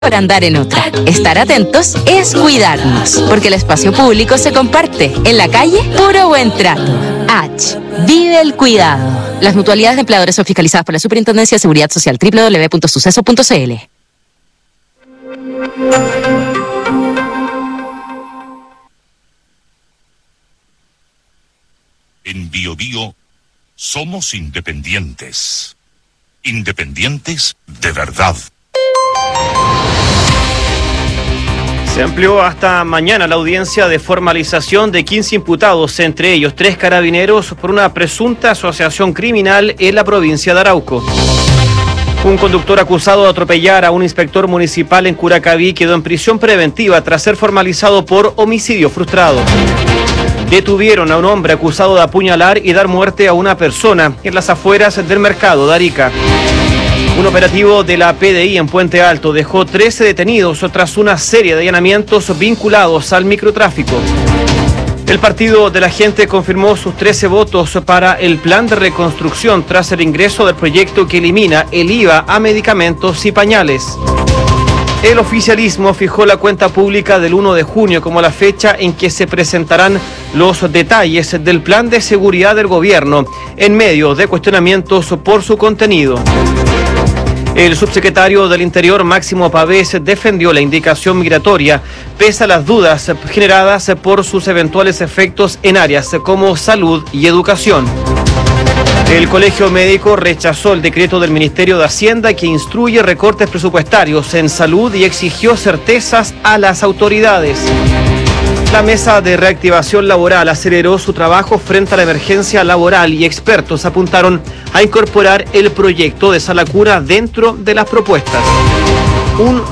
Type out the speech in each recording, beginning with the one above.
por andar en otra. Estar atentos es cuidarnos, porque el espacio público se comparte. En la calle, puro buen trato. H. Vive el cuidado. Las mutualidades de empleadores son fiscalizadas por la Superintendencia de Seguridad Social. www.suceso.cl. En Bio Bio somos independientes. Independientes de verdad. Se amplió hasta mañana la audiencia de formalización de 15 imputados, entre ellos 3 carabineros, por una presunta asociación criminal en la provincia de Arauco. Un conductor acusado de atropellar a un inspector municipal en Curacaví quedó en prisión preventiva tras ser formalizado por homicidio frustrado. Detuvieron a un hombre acusado de apuñalar y dar muerte a una persona en las afueras del mercado de Arica. Un operativo de la PDI en Puente Alto dejó 13 detenidos tras una serie de allanamientos vinculados al microtráfico. El Partido de la Gente confirmó sus 13 votos para el plan de reconstrucción tras el ingreso del proyecto que elimina el IVA a medicamentos y pañales. El oficialismo fijó la cuenta pública del 1 de junio como la fecha en que se presentarán los detalles del plan de seguridad del gobierno, en medio de cuestionamientos por su contenido. El subsecretario del Interior, Máximo Pavés, defendió la indicación migratoria, pese a las dudas generadas por sus eventuales efectos en áreas como salud y educación. El Colegio Médico rechazó el decreto del Ministerio de Hacienda que instruye recortes presupuestarios en salud y exigió certezas a las autoridades. La Mesa de Reactivación Laboral aceleró su trabajo frente a la emergencia laboral y expertos apuntaron a incorporar el proyecto de Sala Cura dentro de las propuestas. Un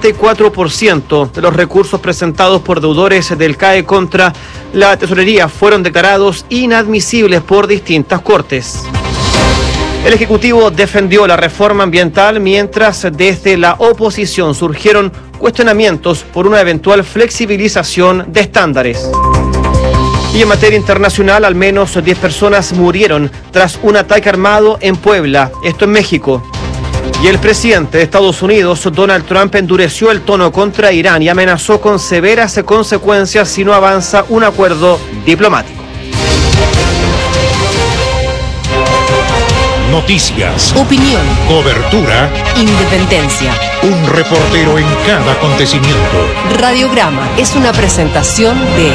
74% de los recursos presentados por deudores del CAE contra la tesorería fueron declarados inadmisibles por distintas cortes. El Ejecutivo defendió la reforma ambiental mientras desde la oposición surgieron cuestionamientos por una eventual flexibilización de estándares. Y en materia internacional, al menos 10 personas murieron tras un ataque armado en Puebla, esto en México. Y el presidente de Estados Unidos, Donald Trump, endureció el tono contra Irán y amenazó con severas consecuencias si no avanza un acuerdo diplomático. Noticias, Opinión, cobertura, independencia. un reportero en cada acontecimiento. Radiograma es una presentación de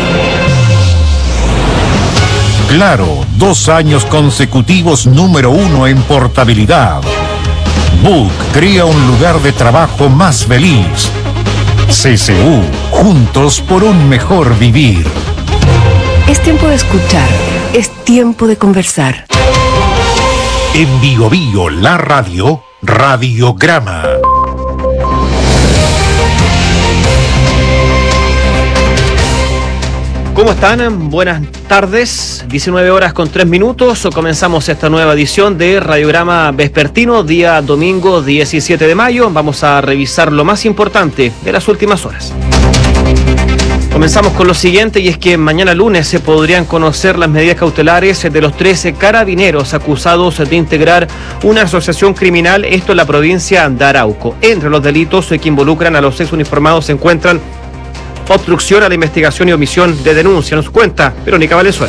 Claro, 2 años consecutivos número 1 en portabilidad. Book crea un lugar de trabajo más feliz. CCU, juntos por un mejor vivir. Es tiempo de escuchar, es tiempo de conversar. En Bio Bio, la radio, Radiograma. ¿Cómo están? Buenas tardes, 19 horas con 3 minutos. Comenzamos esta nueva edición de Radiograma Vespertino, día domingo 17 de mayo. Vamos a revisar lo más importante de las últimas horas. Comenzamos con lo siguiente, y es que mañana lunes se podrían conocer las medidas cautelares de los 13 carabineros acusados de integrar una asociación criminal, esto en la provincia de Arauco. Entre los delitos que involucran a los exuniformados se encuentran obstrucción a la investigación y omisión de denuncia. Nos cuenta Verónica Valenzuela.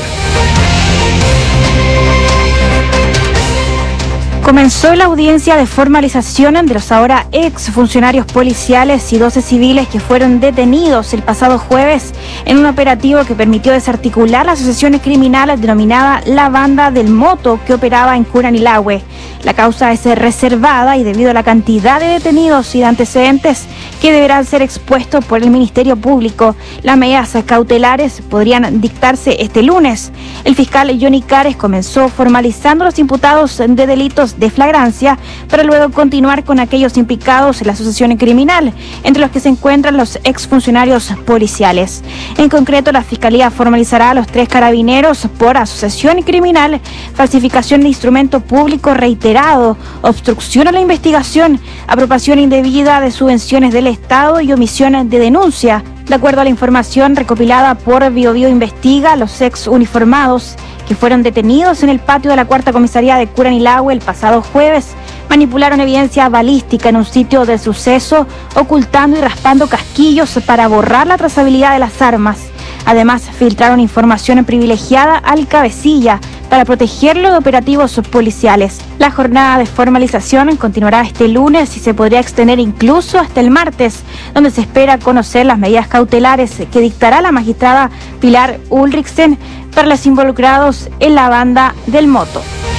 Comenzó la audiencia de formalización de los ahora ex funcionarios policiales y 12 civiles que fueron detenidos el pasado jueves en un operativo que permitió desarticular la asociación criminal denominada La Banda del Moto, que operaba en Curanilahue. La causa es reservada y debido a la cantidad de detenidos y de antecedentes que deberán ser expuestos por el Ministerio Público, las medidas cautelares podrían dictarse este lunes. El fiscal Johnny Cares comenzó formalizando los imputados de delitos de flagrancia para luego continuar con aquellos implicados en la asociación criminal, entre los que se encuentran los exfuncionarios policiales. En concreto, la Fiscalía formalizará a los 3 carabineros por asociación criminal, falsificación de instrumento público reiterado, obstrucción a la investigación, apropiación indebida de subvenciones del Estado y omisión de denuncia. De acuerdo a la información recopilada por Bio Bio Investiga, los ex uniformados que fueron detenidos en el patio de la Cuarta Comisaría de Curanilahue el pasado jueves manipularon evidencia balística en un sitio del suceso, ocultando y raspando casquillos para borrar la trazabilidad de las armas. Además, filtraron información privilegiada al cabecilla para protegerlo de operativos policiales. La jornada de formalización continuará este lunes y se podría extender incluso hasta el martes, donde se espera conocer las medidas cautelares que dictará la magistrada Pilar Ulrichsen para los involucrados en la banda del Moto.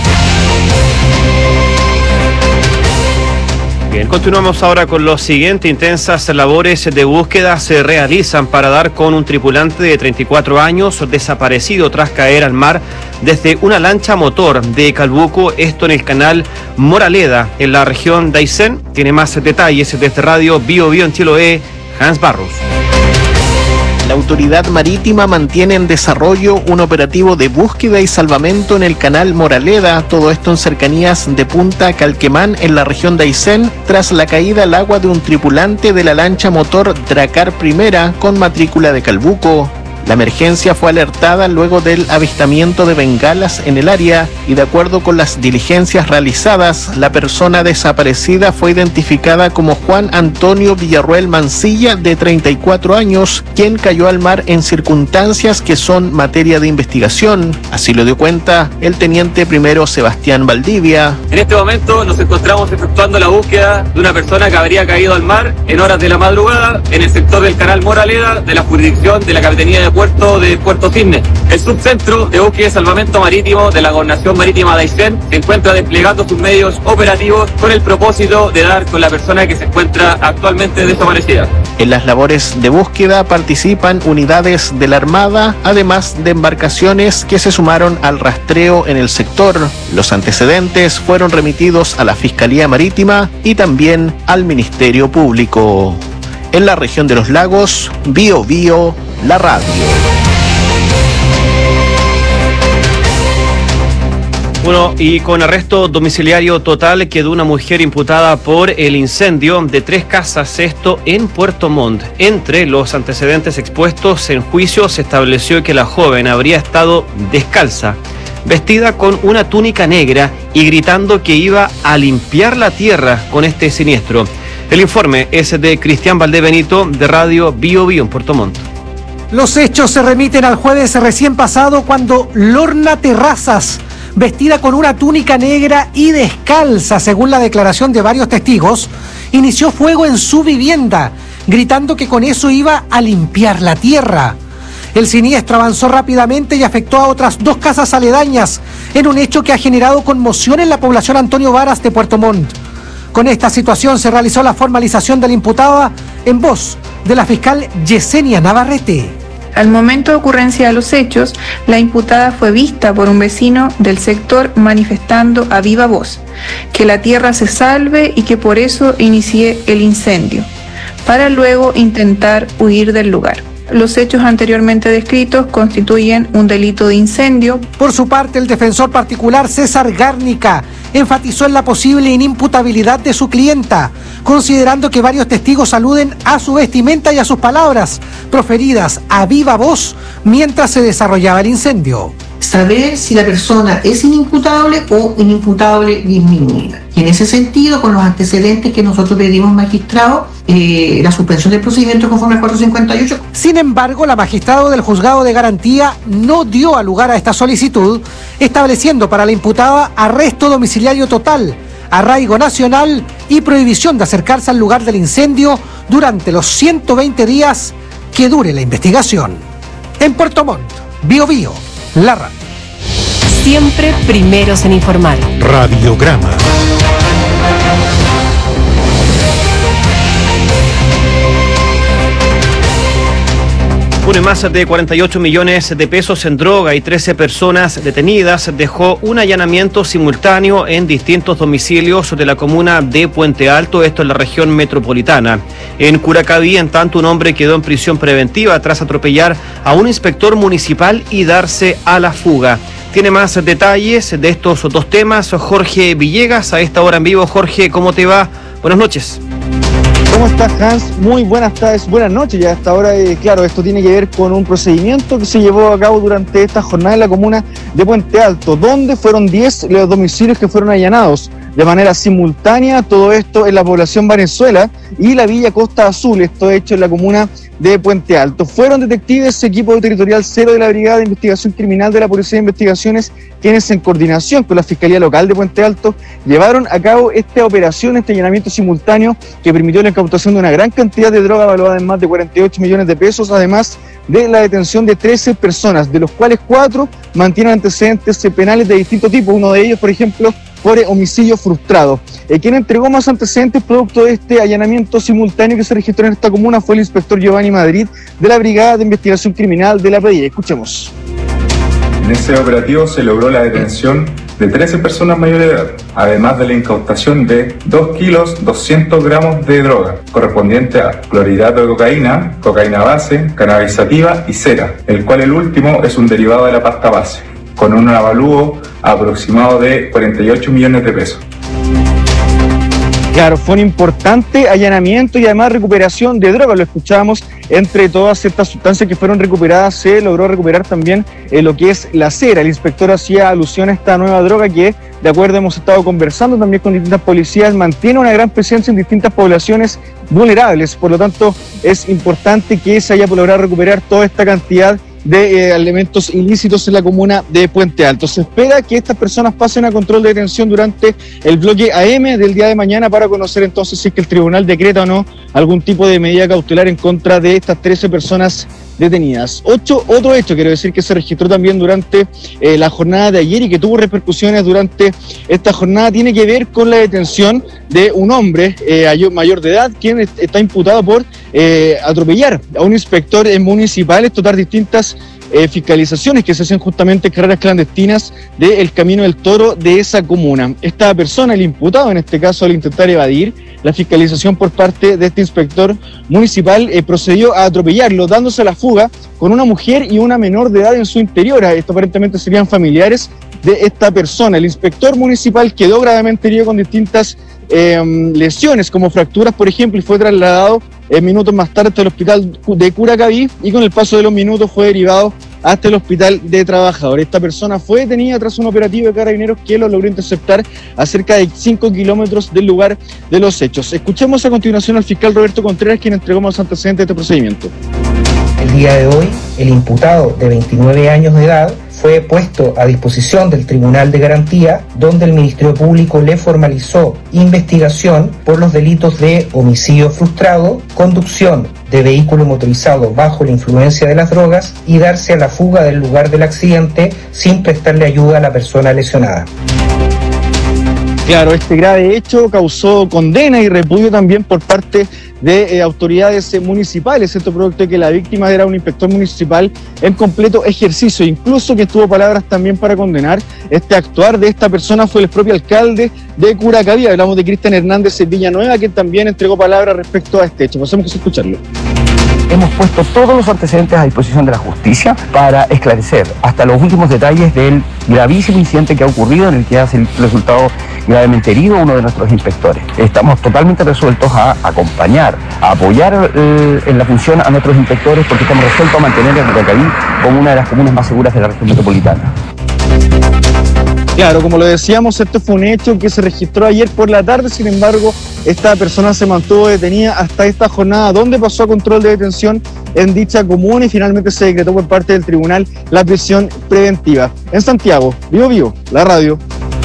Bien, continuamos ahora con lo siguiente. Intensas labores de búsqueda se realizan para dar con un tripulante de 34 años desaparecido tras caer al mar desde una lancha motor de Calbuco, esto en el canal Moraleda, en la región de Aysén. Tiene más detalles desde Radio Bio Bio en Chiloé, Hans Barros. La autoridad marítima mantiene en desarrollo un operativo de búsqueda y salvamento en el canal Moraleda, todo esto en cercanías de Punta Calquemán, en la región de Aysén, tras la caída al agua de un tripulante de la lancha motor Dracar I con matrícula de Calbuco. La emergencia fue alertada luego del avistamiento de bengalas en el área y, de acuerdo con las diligencias realizadas, la persona desaparecida fue identificada como Juan Antonio Villarruel Mancilla, de 34 años, quien cayó al mar en circunstancias que son materia de investigación. Así lo dio cuenta el teniente primero Sebastián Valdivia. En este momento nos encontramos efectuando la búsqueda de una persona que habría caído al mar en horas de la madrugada en el sector del canal Moraleda de la jurisdicción de la Capitanía de Puerto Cisne. El subcentro de búsqueda y salvamento marítimo de la Gobernación Marítima de Aysén se encuentra desplegando sus medios operativos con el propósito de dar con la persona que se encuentra actualmente desaparecida. En las labores de búsqueda participan unidades de la Armada, además de embarcaciones que se sumaron al rastreo en el sector. Los antecedentes fueron remitidos a la Fiscalía Marítima y también al Ministerio Público. En la región de los lagos, Bio Bio, la radio. Bueno, y con arresto domiciliario total quedó una mujer imputada por el incendio de 3 casas, esto en Puerto Montt. Entre los antecedentes expuestos en juicio se estableció que la joven habría estado descalza, vestida con una túnica negra y gritando que iba a limpiar la tierra con este siniestro. El informe es de Cristian Valdebenito, de Radio Bio Bio en Puerto Montt. Los hechos se remiten al jueves recién pasado, cuando Lorna Terrazas, vestida con una túnica negra y descalza, según la declaración de varios testigos, inició fuego en su vivienda, gritando que con eso iba a limpiar la tierra. El siniestro avanzó rápidamente y afectó a otras 2 casas aledañas, en un hecho que ha generado conmoción en la población Antonio Varas de Puerto Montt. Con esta situación se realizó la formalización de la imputada en voz de la fiscal Yesenia Navarrete. Al momento de ocurrencia de los hechos, la imputada fue vista por un vecino del sector manifestando a viva voz que la tierra se salve y que por eso inicié el incendio, para luego intentar huir del lugar. Los hechos anteriormente descritos constituyen un delito de incendio. Por su parte, el defensor particular César Gárnica enfatizó en la posible inimputabilidad de su clienta, considerando que varios testigos aluden a su vestimenta y a sus palabras, proferidas a viva voz mientras se desarrollaba el incendio. Saber si la persona es inimputable o inimputable disminuida. Y en ese sentido, con los antecedentes que nosotros pedimos magistrado, la suspensión del procedimiento conforme al 458. Sin embargo, la magistrado del juzgado de garantía no dio lugar a esta solicitud, estableciendo para la imputada arresto domiciliario total, arraigo nacional y prohibición de acercarse al lugar del incendio durante los 120 días que dure la investigación. En Puerto Montt, Bio Bio, la radio. Siempre primeros en informar. Radiograma. Une más de 48 millones de pesos en droga y 13 personas detenidas dejó un allanamiento simultáneo en distintos domicilios de la comuna de Puente Alto, esto en la región metropolitana. En Curacaví, en tanto, un hombre quedó en prisión preventiva tras atropellar a un inspector municipal y darse a la fuga. Tiene más detalles de estos 2 temas Jorge Villegas, a esta hora en vivo. Jorge, ¿cómo te va? Buenas noches. ¿Cómo estás, Hans? Muy buenas tardes, buenas noches. Ya hasta ahora, claro, esto tiene que ver con un procedimiento que se llevó a cabo durante esta jornada en la comuna de Puente Alto, donde fueron 10 los domicilios que fueron allanados. de manera simultánea, todo esto en la población Venezuela y la Villa Costa Azul, esto hecho en la comuna de Puente Alto. Fueron detectives, equipo territorial 0 de la Brigada de Investigación Criminal de la Policía de Investigaciones, quienes en coordinación con la Fiscalía Local de Puente Alto llevaron a cabo esta operación, este allanamiento simultáneo que permitió la incautación de una gran cantidad de droga valuada en más de 48 millones de pesos, además de la detención de 13 personas, de los cuales 4 mantienen antecedentes penales de distinto tipo, uno de ellos, por ejemplo, por homicidio frustrado. Quien entregó más antecedentes producto de este allanamiento simultáneo que se registró en esta comuna fue el inspector Giovanni Madrid de la Brigada de Investigación Criminal de la PDI. Escuchemos. En ese operativo se logró la detención de 13 personas mayores de edad, además de la incautación de 2 kilos 200 gramos de droga, correspondiente a clorhidrato de cocaína, cocaína base, cannabis sativa y cera, el cual el último es un derivado de la pasta base, con un avalúo aproximado de 48 millones de pesos. Claro, fue un importante allanamiento y además recuperación de drogas, lo escuchábamos, entre todas estas sustancias que fueron recuperadas, se logró recuperar también lo que es la cera. El inspector hacía alusión a esta nueva droga que, de acuerdo, hemos estado conversando también con distintas policías, mantiene una gran presencia en distintas poblaciones vulnerables, por lo tanto es importante que se haya logrado recuperar toda esta cantidad de elementos ilícitos en la comuna de Puente Alto. Se espera que estas personas pasen a control de detención durante el bloque AM del día de mañana para conocer entonces si es que el tribunal decreta o no algún tipo de medida cautelar en contra de estas 13 personas detenidas. Otro hecho, quiero decir, que se registró también durante la jornada de ayer y que tuvo repercusiones durante esta jornada, tiene que ver con la detención de un hombre mayor de edad, quien está imputado por atropellar a un inspector municipal, esto dar distintas fiscalizaciones que se hacen justamente en carreras clandestinas del Camino del Toro de esa comuna. Esta persona, el imputado en este caso, al intentar evadir la fiscalización por parte de este inspector municipal, procedió a atropellarlo, dándose a la fuga con una mujer y una menor de edad en su interior. Esto aparentemente serían familiares de esta persona. El inspector municipal quedó gravemente herido con distintas lesiones como fracturas, por ejemplo, y fue trasladado minutos más tarde hasta el hospital de Curacaví y con el paso de los minutos fue derivado hasta el hospital de Trabajadores. Esta persona fue detenida tras un operativo de carabineros que lo logró interceptar a cerca de 5 kilómetros del lugar de los hechos. Escuchemos a continuación al fiscal Roberto Contreras, quien entregó más antecedentes de este procedimiento. El día de hoy, el imputado de 29 años de edad fue puesto a disposición del Tribunal de Garantía, donde el Ministerio Público le formalizó investigación por los delitos de homicidio frustrado, conducción de vehículo motorizado bajo la influencia de las drogas y darse a la fuga del lugar del accidente sin prestarle ayuda a la persona lesionada. Claro, este grave hecho causó condena y repudio también por parte de autoridades municipales. Esto producto de que la víctima era un inspector municipal en completo ejercicio, incluso que tuvo palabras también para condenar este actuar de esta persona fue el propio alcalde de Curacaví. Hablamos de Cristian Hernández Villanueva, que también entregó palabras respecto a este hecho. Pasemos a escucharlo. Hemos puesto todos los antecedentes a disposición de la justicia para esclarecer hasta los últimos detalles del gravísimo incidente que ha ocurrido, en el que ha resultado gravemente herido uno de nuestros inspectores. Estamos totalmente resueltos a acompañar, a apoyar en la función a nuestros inspectores, porque estamos resueltos a mantener a Curacaví como una de las comunas más seguras de la región metropolitana. Claro, como lo decíamos, este fue un hecho que se registró ayer por la tarde, sin embargo, esta persona se mantuvo detenida hasta esta jornada, donde pasó a control de detención en dicha comuna y finalmente se decretó por parte del tribunal la prisión preventiva. En Santiago, Vivo, la radio.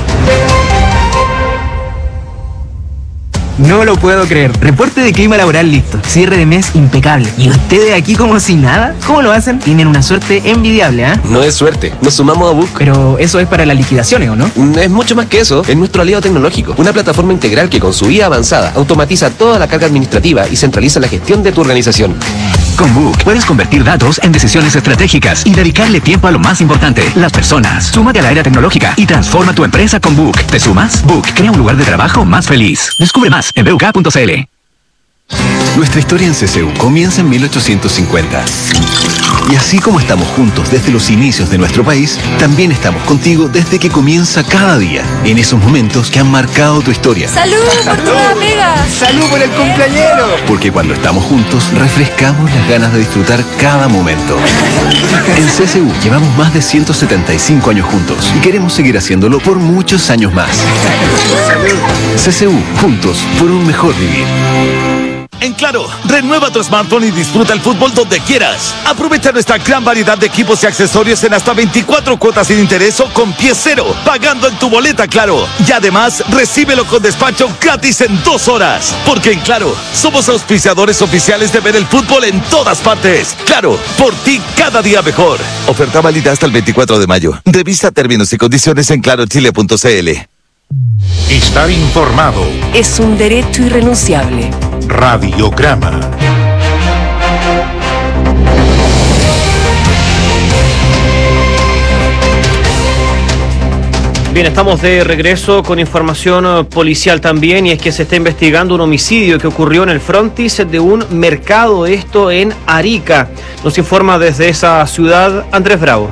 No lo puedo creer. Reporte de clima laboral listo. Cierre de mes impecable. ¿Y ustedes aquí como si nada? ¿Cómo lo hacen? Tienen una suerte envidiable, ¿eh? No es suerte. Nos sumamos a Book. Pero eso es para las liquidaciones, ¿o no? Es mucho más que eso. Es nuestro aliado tecnológico. Una plataforma integral que con su IA avanzada automatiza toda la carga administrativa y centraliza la gestión de tu organización. Con Book puedes convertir datos en decisiones estratégicas y dedicarle tiempo a lo más importante, las personas. Súmate a la era tecnológica y transforma tu empresa con Book. ¿Te sumas? Book crea un lugar de trabajo más feliz. Descubre más en buk.cl. Nuestra historia en CCU comienza en 1850, Y así como estamos juntos desde los inicios de nuestro país, también estamos contigo desde que comienza cada día, en esos momentos que han marcado tu historia. ¡Salud por tu nueva pega! ¡Salud por el cumpleañero! Porque cuando estamos juntos, refrescamos las ganas de disfrutar cada momento. En CSU llevamos más de 175 años juntos y queremos seguir haciéndolo por muchos años más. CSU, juntos por un mejor vivir. En Claro, renueva tu smartphone y disfruta el fútbol donde quieras. Aprovecha nuestra gran variedad de equipos y accesorios en hasta 24 cuotas sin interés o con pie cero, pagando en tu boleta Claro. Y además, recíbelo con despacho gratis en 2 horas. Porque en Claro, somos auspiciadores oficiales de ver el fútbol en todas partes. Claro, por ti cada día mejor. Oferta válida hasta el 24 de mayo. Revisa términos y condiciones en clarochile.cl. Estar informado. Es un derecho irrenunciable. Radiograma. Bien, estamos de regreso con información policial también, y es que se está investigando un homicidio que ocurrió en el frontis de un mercado, esto en Arica. Nos informa desde esa ciudad Andrés Bravo.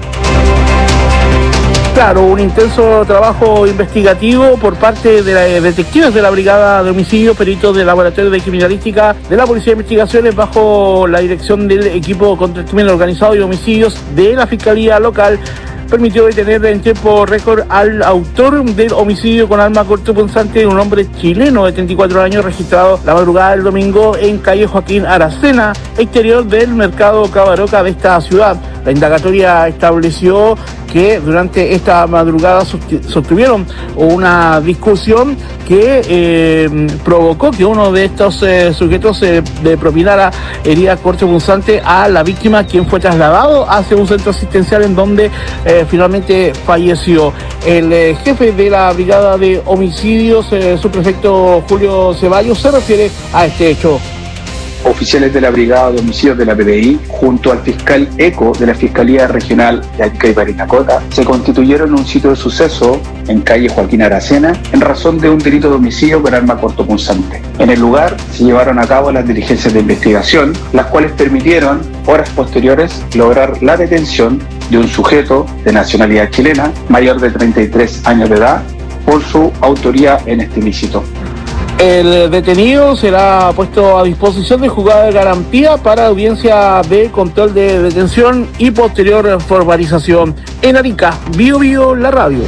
Claro, un intenso trabajo investigativo por parte de detectives de la Brigada de Homicidios, peritos del Laboratorio de Criminalística de la Policía de Investigaciones, bajo la dirección del equipo contra el crimen organizado y homicidios de la Fiscalía Local, permitió detener en tiempo récord al autor del homicidio con arma cortopunzante, un hombre chileno de 34 años, registrado la madrugada del domingo en calle Joaquín Aracena, exterior del mercado Cabaroca de esta ciudad. La indagatoria estableció que durante esta madrugada sostuvieron una discusión que provocó que uno de estos sujetos le propinara heridas cortopunzantes a la víctima, quien fue trasladado hacia un centro asistencial en donde finalmente falleció. El jefe de la Brigada de Homicidios, subprefecto Julio Ceballos, se refiere a este hecho. Oficiales de la Brigada de Homicidios de la PDI, junto al fiscal ECO de la Fiscalía Regional de Arica y Parinacota, se constituyeron en un sitio de suceso en calle Joaquín Aracena en razón de un delito de homicidio con arma cortopunzante. En el lugar se llevaron a cabo las diligencias de investigación, las cuales permitieron, horas posteriores, lograr la detención de un sujeto de nacionalidad chilena, mayor de 33 años de edad, por su autoría en este ilícito. El detenido será puesto a disposición de juzgado de garantía para audiencia de control de detención y posterior formalización. En Arica, Bio la radio.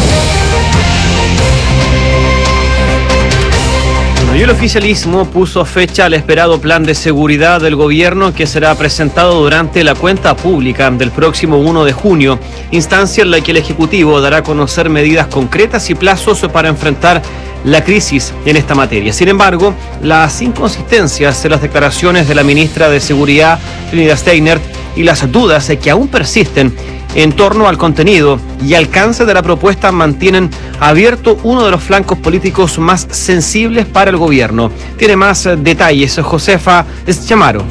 Y el oficialismo puso fecha al esperado plan de seguridad del gobierno, que será presentado durante la cuenta pública del próximo 1 de junio, instancia en la que el Ejecutivo dará a conocer medidas concretas y plazos para enfrentar la crisis en esta materia. Sin embargo, las inconsistencias en las declaraciones de la ministra de Seguridad, Trinidad Steiner, y las dudas que aún persisten en torno al contenido y alcance de la propuesta mantienen abierto uno de los flancos políticos más sensibles para el gobierno. Tiene más detalles Josefa Chamaro.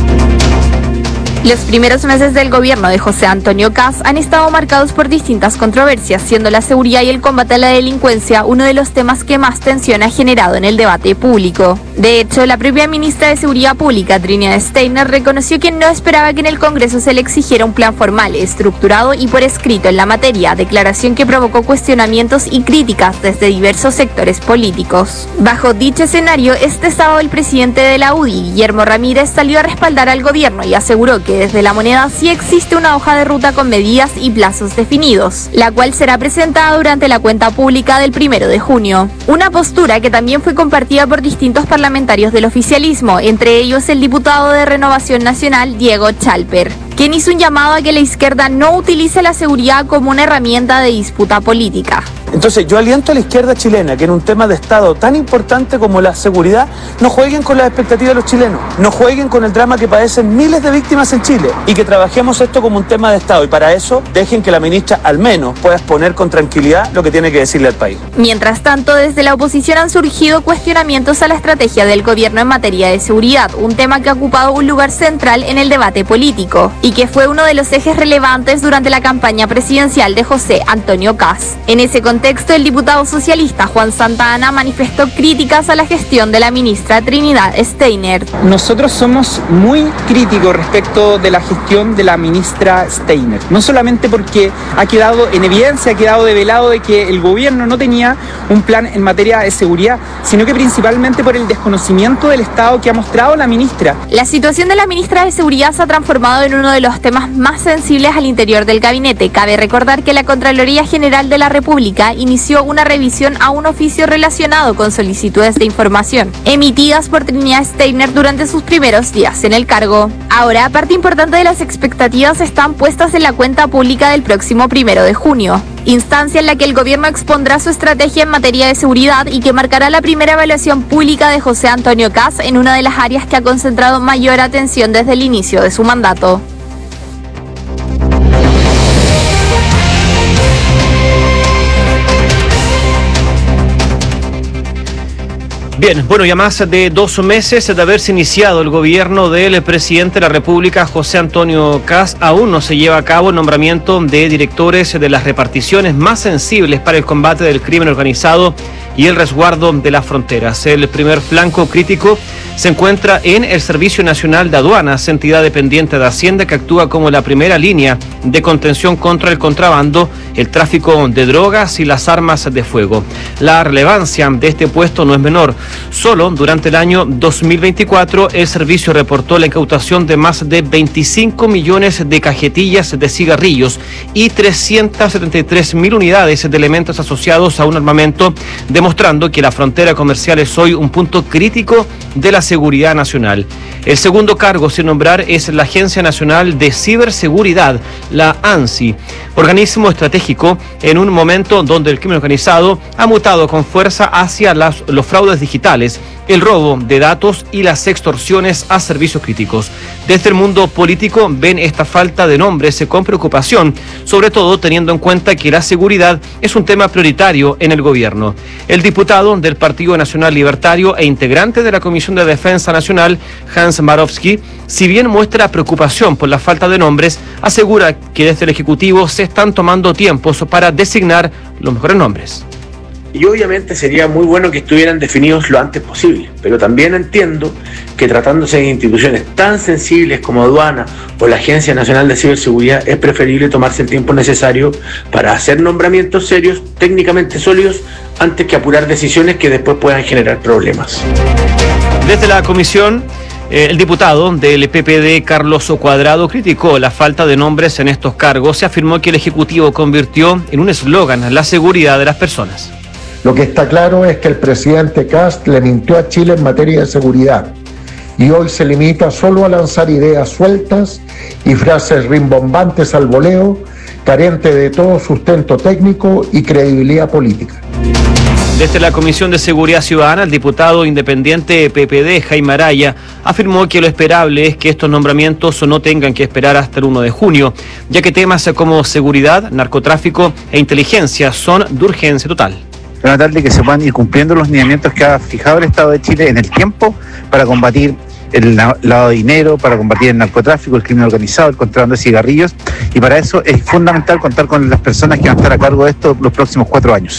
Los primeros meses del gobierno de José Antonio Kast han estado marcados por distintas controversias, siendo la seguridad y el combate a la delincuencia uno de los temas que más tensión ha generado en el debate público. De hecho, la propia ministra de Seguridad Pública, Trinidad Steiner, reconoció que no esperaba que en el Congreso se le exigiera un plan formal, estructurado y por escrito en la materia, declaración que provocó cuestionamientos y críticas desde diversos sectores políticos. Bajo dicho escenario, este sábado el presidente de la UDI, Guillermo Ramírez, salió a respaldar al gobierno y aseguró que desde la moneda sí existe una hoja de ruta con medidas y plazos definidos, la cual será presentada durante la cuenta pública del 1 de junio. Una postura que también fue compartida por distintos parlamentarios del oficialismo, entre ellos el diputado de Renovación Nacional, Diego Chalper, quien hizo un llamado a que la izquierda no utilice la seguridad como una herramienta de disputa política. Entonces yo aliento a la izquierda chilena que en un tema de Estado tan importante como la seguridad no jueguen con las expectativas de los chilenos, no jueguen con el drama que padecen miles de víctimas en Chile y que trabajemos esto como un tema de Estado, y para eso dejen que la ministra al menos pueda exponer con tranquilidad lo que tiene que decirle al país. Mientras tanto, desde la oposición han surgido cuestionamientos a la estrategia del gobierno en materia de seguridad, un tema que ha ocupado un lugar central en el debate político y que fue uno de los ejes relevantes durante la campaña presidencial de José Antonio Kast. En ese contexto, contexto, el diputado socialista Juan Santana manifestó críticas a la gestión de la ministra Trinidad Steiner. Nosotros somos muy críticos respecto de la gestión de la ministra Steiner, no solamente porque ha quedado en evidencia, ha quedado develado de que el gobierno no tenía un plan en materia de seguridad, sino que principalmente por el desconocimiento del Estado que ha mostrado la ministra. La situación de la ministra de Seguridad se ha transformado en uno de los temas más sensibles al interior del gabinete. Cabe recordar que la Contraloría General de la República inició una revisión a un oficio relacionado con solicitudes de información emitidas por Trinidad Steiner durante sus primeros días en el cargo. Ahora, parte importante de las expectativas están puestas en la cuenta pública del próximo 1 de junio, instancia en la que el gobierno expondrá su estrategia en materia de seguridad y que marcará la primera evaluación pública de José Antonio Kast en una de las áreas que ha concentrado mayor atención desde el inicio de su mandato. Bien, bueno, ya más de 2 meses de haberse iniciado el gobierno del presidente de la República, José Antonio Kast, aún no se lleva a cabo el nombramiento de directores de las reparticiones más sensibles para el combate del crimen organizado y el resguardo de las fronteras. El primer flanco crítico se encuentra en el Servicio Nacional de Aduanas, entidad dependiente de Hacienda que actúa como la primera línea de contención contra el contrabando, el tráfico de drogas y las armas de fuego. La relevancia de este puesto no es menor. Solo durante el año 2024 el servicio reportó la incautación de más de 25 millones de cajetillas de cigarrillos y 373.000 unidades de elementos asociados a un armamento, demostrando que la frontera comercial es hoy un punto crítico de la seguridad nacional. El segundo cargo sin nombrar es la Agencia Nacional de Ciberseguridad, la ANSI, organismo estratégico en un momento donde el crimen organizado ha mutado con fuerza hacia los fraudes digitales, el robo de datos y las extorsiones a servicios críticos. Desde el mundo político ven esta falta de nombres con preocupación, sobre todo teniendo en cuenta que la seguridad es un tema prioritario en el gobierno. El diputado del Partido Nacional Libertario e integrante de la Comisión de Defensa Nacional, Hans Marowski, si bien muestra preocupación por la falta de nombres, asegura que desde el Ejecutivo se están tomando tiempos para designar los mejores nombres. Y obviamente sería muy bueno que estuvieran definidos lo antes posible, pero también entiendo que tratándose de instituciones tan sensibles como aduana o la Agencia Nacional de Ciberseguridad es preferible tomarse el tiempo necesario para hacer nombramientos serios, técnicamente sólidos, antes que apurar decisiones que después puedan generar problemas. Desde la comisión, el diputado del PPD, Carlos Cuadrado, criticó la falta de nombres en estos cargos. Se afirmó que el Ejecutivo convirtió en un eslogan la seguridad de las personas. Lo que está claro es que el presidente Kast le mintió a Chile en materia de seguridad y hoy se limita solo a lanzar ideas sueltas y frases rimbombantes al voleo, carente de todo sustento técnico y credibilidad política. Desde la Comisión de Seguridad Ciudadana, el diputado independiente PPD, Jaime Araya, afirmó que lo esperable es que estos nombramientos no tengan que esperar hasta el 1 de junio, ya que temas como seguridad, narcotráfico e inteligencia son de urgencia total. Tratar de que se puedan ir cumpliendo los lineamientos que ha fijado el Estado de Chile en el tiempo para combatir el lavado de dinero, para combatir el narcotráfico, el crimen organizado, el contrabando de cigarrillos, y para eso es fundamental contar con las personas que van a estar a cargo de esto los próximos 4 años.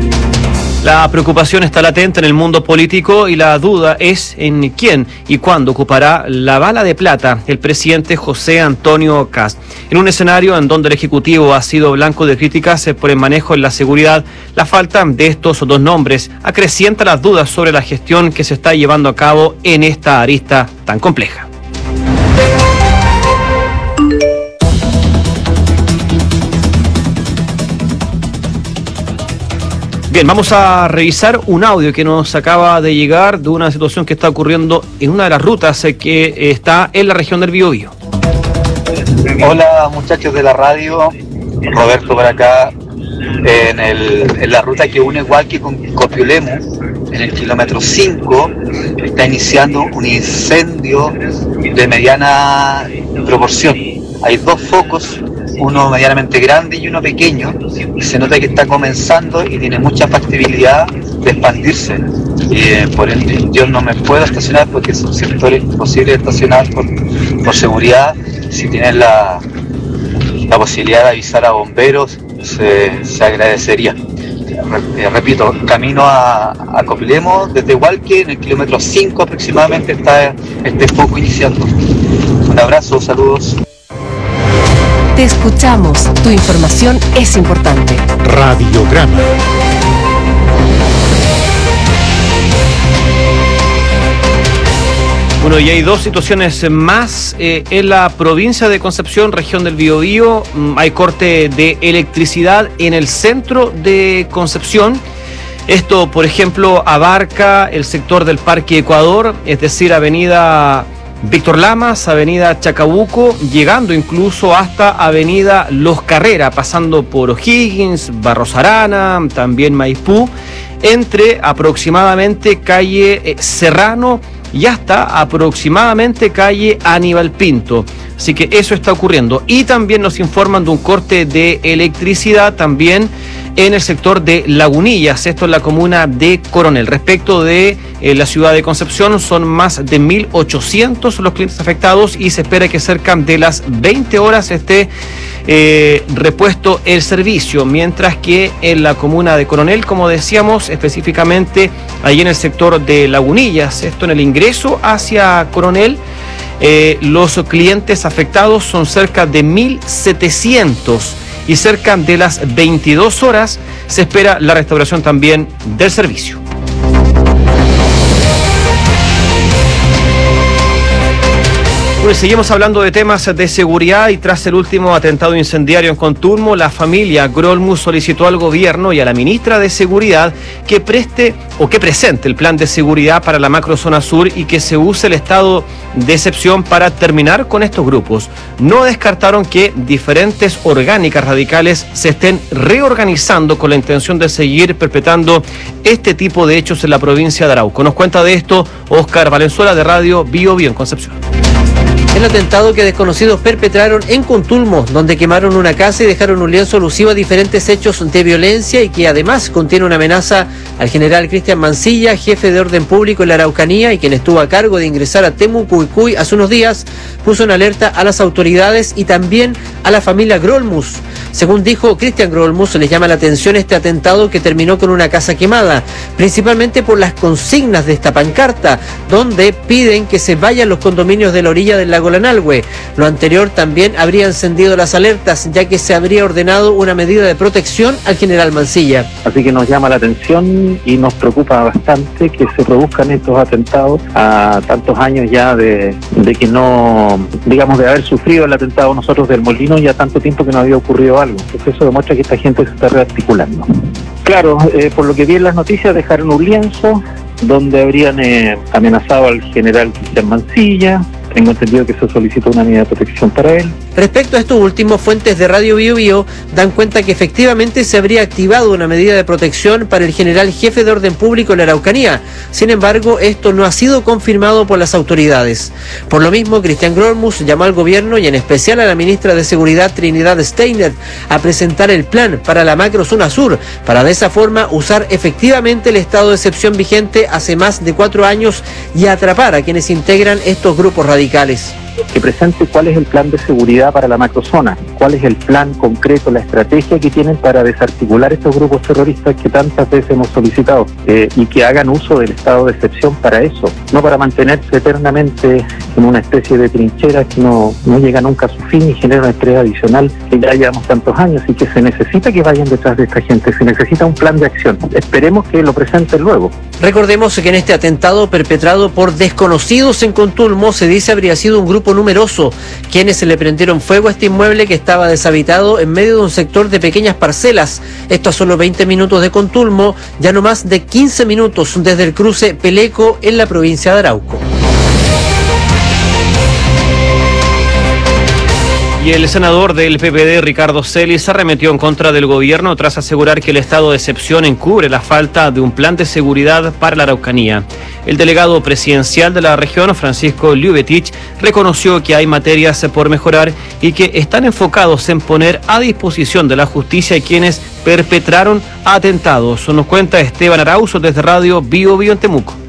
La preocupación está latente en el mundo político y la duda es en quién y cuándo ocupará la bala de plata el presidente José Antonio Kast. En un escenario en donde el Ejecutivo ha sido blanco de críticas por el manejo en la seguridad, la falta de estos dos nombres acrecienta las dudas sobre la gestión que se está llevando a cabo en esta arista tan compleja. Bien, vamos a revisar un audio que nos acaba de llegar de una situación que está ocurriendo en una de las rutas que está en la región del Biobío. Hola muchachos de la radio, Roberto por acá, en la ruta que une Hualqui con Copiolemu, en el kilómetro 5, está iniciando un incendio de mediana proporción. Hay 2 focos, uno medianamente grande y uno pequeño, y se nota que está comenzando y tiene mucha factibilidad de expandirse. Y por ende yo no me puedo estacionar porque es un sector imposible de estacionar por seguridad. Si tienen la posibilidad de avisar a bomberos, se agradecería. repito, camino a Copiapó, desde Hualque, en el kilómetro 5 aproximadamente está este foco iniciando. Un abrazo, saludos. Te escuchamos, tu información es importante. Radiograma. Bueno, y hay dos situaciones más en la provincia de Concepción, región del Biobío. Hay corte de electricidad en el centro de Concepción. Esto, por ejemplo, abarca el sector del Parque Ecuador, es decir, avenida Víctor Lamas, avenida Chacabuco, llegando incluso hasta avenida Los Carrera, pasando por O'Higgins, Barros Arana, también Maipú, entre aproximadamente calle Serrano y hasta aproximadamente calle Aníbal Pinto. Así que eso está ocurriendo. Y también nos informan de un corte de electricidad también en el sector de Lagunillas, esto en la comuna de Coronel. Respecto de la ciudad de Concepción, son más de 1.800 los clientes afectados y se espera que cerca de las 20 horas esté repuesto el servicio, mientras que en la comuna de Coronel, como decíamos, específicamente ahí en el sector de Lagunillas, esto en el ingreso hacia Coronel, los clientes afectados son cerca de 1.700 y cerca de las 22 horas se espera la restauración también del servicio. Bueno, seguimos hablando de temas de seguridad y tras el último atentado incendiario en Contulmo, la familia Grolmus solicitó al gobierno y a la ministra de Seguridad que presente el plan de seguridad para la macrozona sur y que se use el estado de excepción para terminar con estos grupos. No descartaron que diferentes orgánicas radicales se estén reorganizando con la intención de seguir perpetrando este tipo de hechos en la provincia de Arauco. Nos cuenta de esto Óscar Valenzuela de Radio Biobío en Concepción. El atentado que desconocidos perpetraron en Contulmo, donde quemaron una casa y dejaron un lienzo alusivo a diferentes hechos de violencia y que además contiene una amenaza al general Cristian Mancilla, jefe de orden público en la Araucanía y quien estuvo a cargo de ingresar a Temucuicui hace unos días, puso en alerta a las autoridades y también a la familia Grolmus. Según dijo Cristian Grolmus, les llama la atención este atentado que terminó con una casa quemada, principalmente por las consignas de esta pancarta, donde piden que se vayan los condominios de la orilla del lago Lanalhue. Lo anterior también habría encendido las alertas, ya que se habría ordenado una medida de protección al general Mancilla. Así que nos llama la atención y nos preocupa bastante que se produzcan estos atentados a tantos años ya de que no, digamos, de haber sufrido el atentado nosotros del Molino, ya tanto tiempo que no había ocurrido algo. Entonces eso demuestra que esta gente se está rearticulando. Claro, por lo que vi en las noticias, dejaron un lienzo donde habrían amenazado al general Cristian Mancilla. Tengo entendido que se solicitó una medida de protección para él. Respecto a estos últimos, fuentes de Radio Biobío dan cuenta que efectivamente se habría activado una medida de protección para el general jefe de orden público en la Araucanía. Sin embargo, esto no ha sido confirmado por las autoridades. Por lo mismo, Cristian Grolmus llamó al gobierno y en especial a la ministra de Seguridad Trinidad Steiner a presentar el plan para la macrozona sur, para de esa forma usar efectivamente el estado de excepción vigente hace más de 4 años y atrapar a quienes integran estos grupos radicales. Que presente cuál es el plan de seguridad para la macrozona, cuál es el plan concreto, la estrategia que tienen para desarticular estos grupos terroristas que tantas veces hemos solicitado y que hagan uso del estado de excepción para eso, no para mantenerse eternamente en una especie de trinchera que no llega nunca a su fin y genera un estrés adicional que ya llevamos tantos años y que se necesita que vayan detrás de esta gente, se necesita un plan de acción. Esperemos que lo presenten luego. Recordemos que en este atentado perpetrado por desconocidos en Contulmo se dice habría sido un grupo numeroso, quienes se le prendieron fuego a este inmueble que estaba deshabitado en medio de un sector de pequeñas parcelas. Esto a solo 20 minutos de Contulmo, ya no más de 15 minutos desde el cruce Peleco en la provincia de Arauco. Y el senador del PPD, Ricardo Celis, arremetió en contra del gobierno tras asegurar que el estado de excepción encubre la falta de un plan de seguridad para la Araucanía. El delegado presidencial de la región, Francisco Ljubetich, reconoció que hay materias por mejorar y que están enfocados en poner a disposición de la justicia a quienes perpetraron atentados. Nos cuenta Esteban Arauzo desde Radio Biobío en Temuco.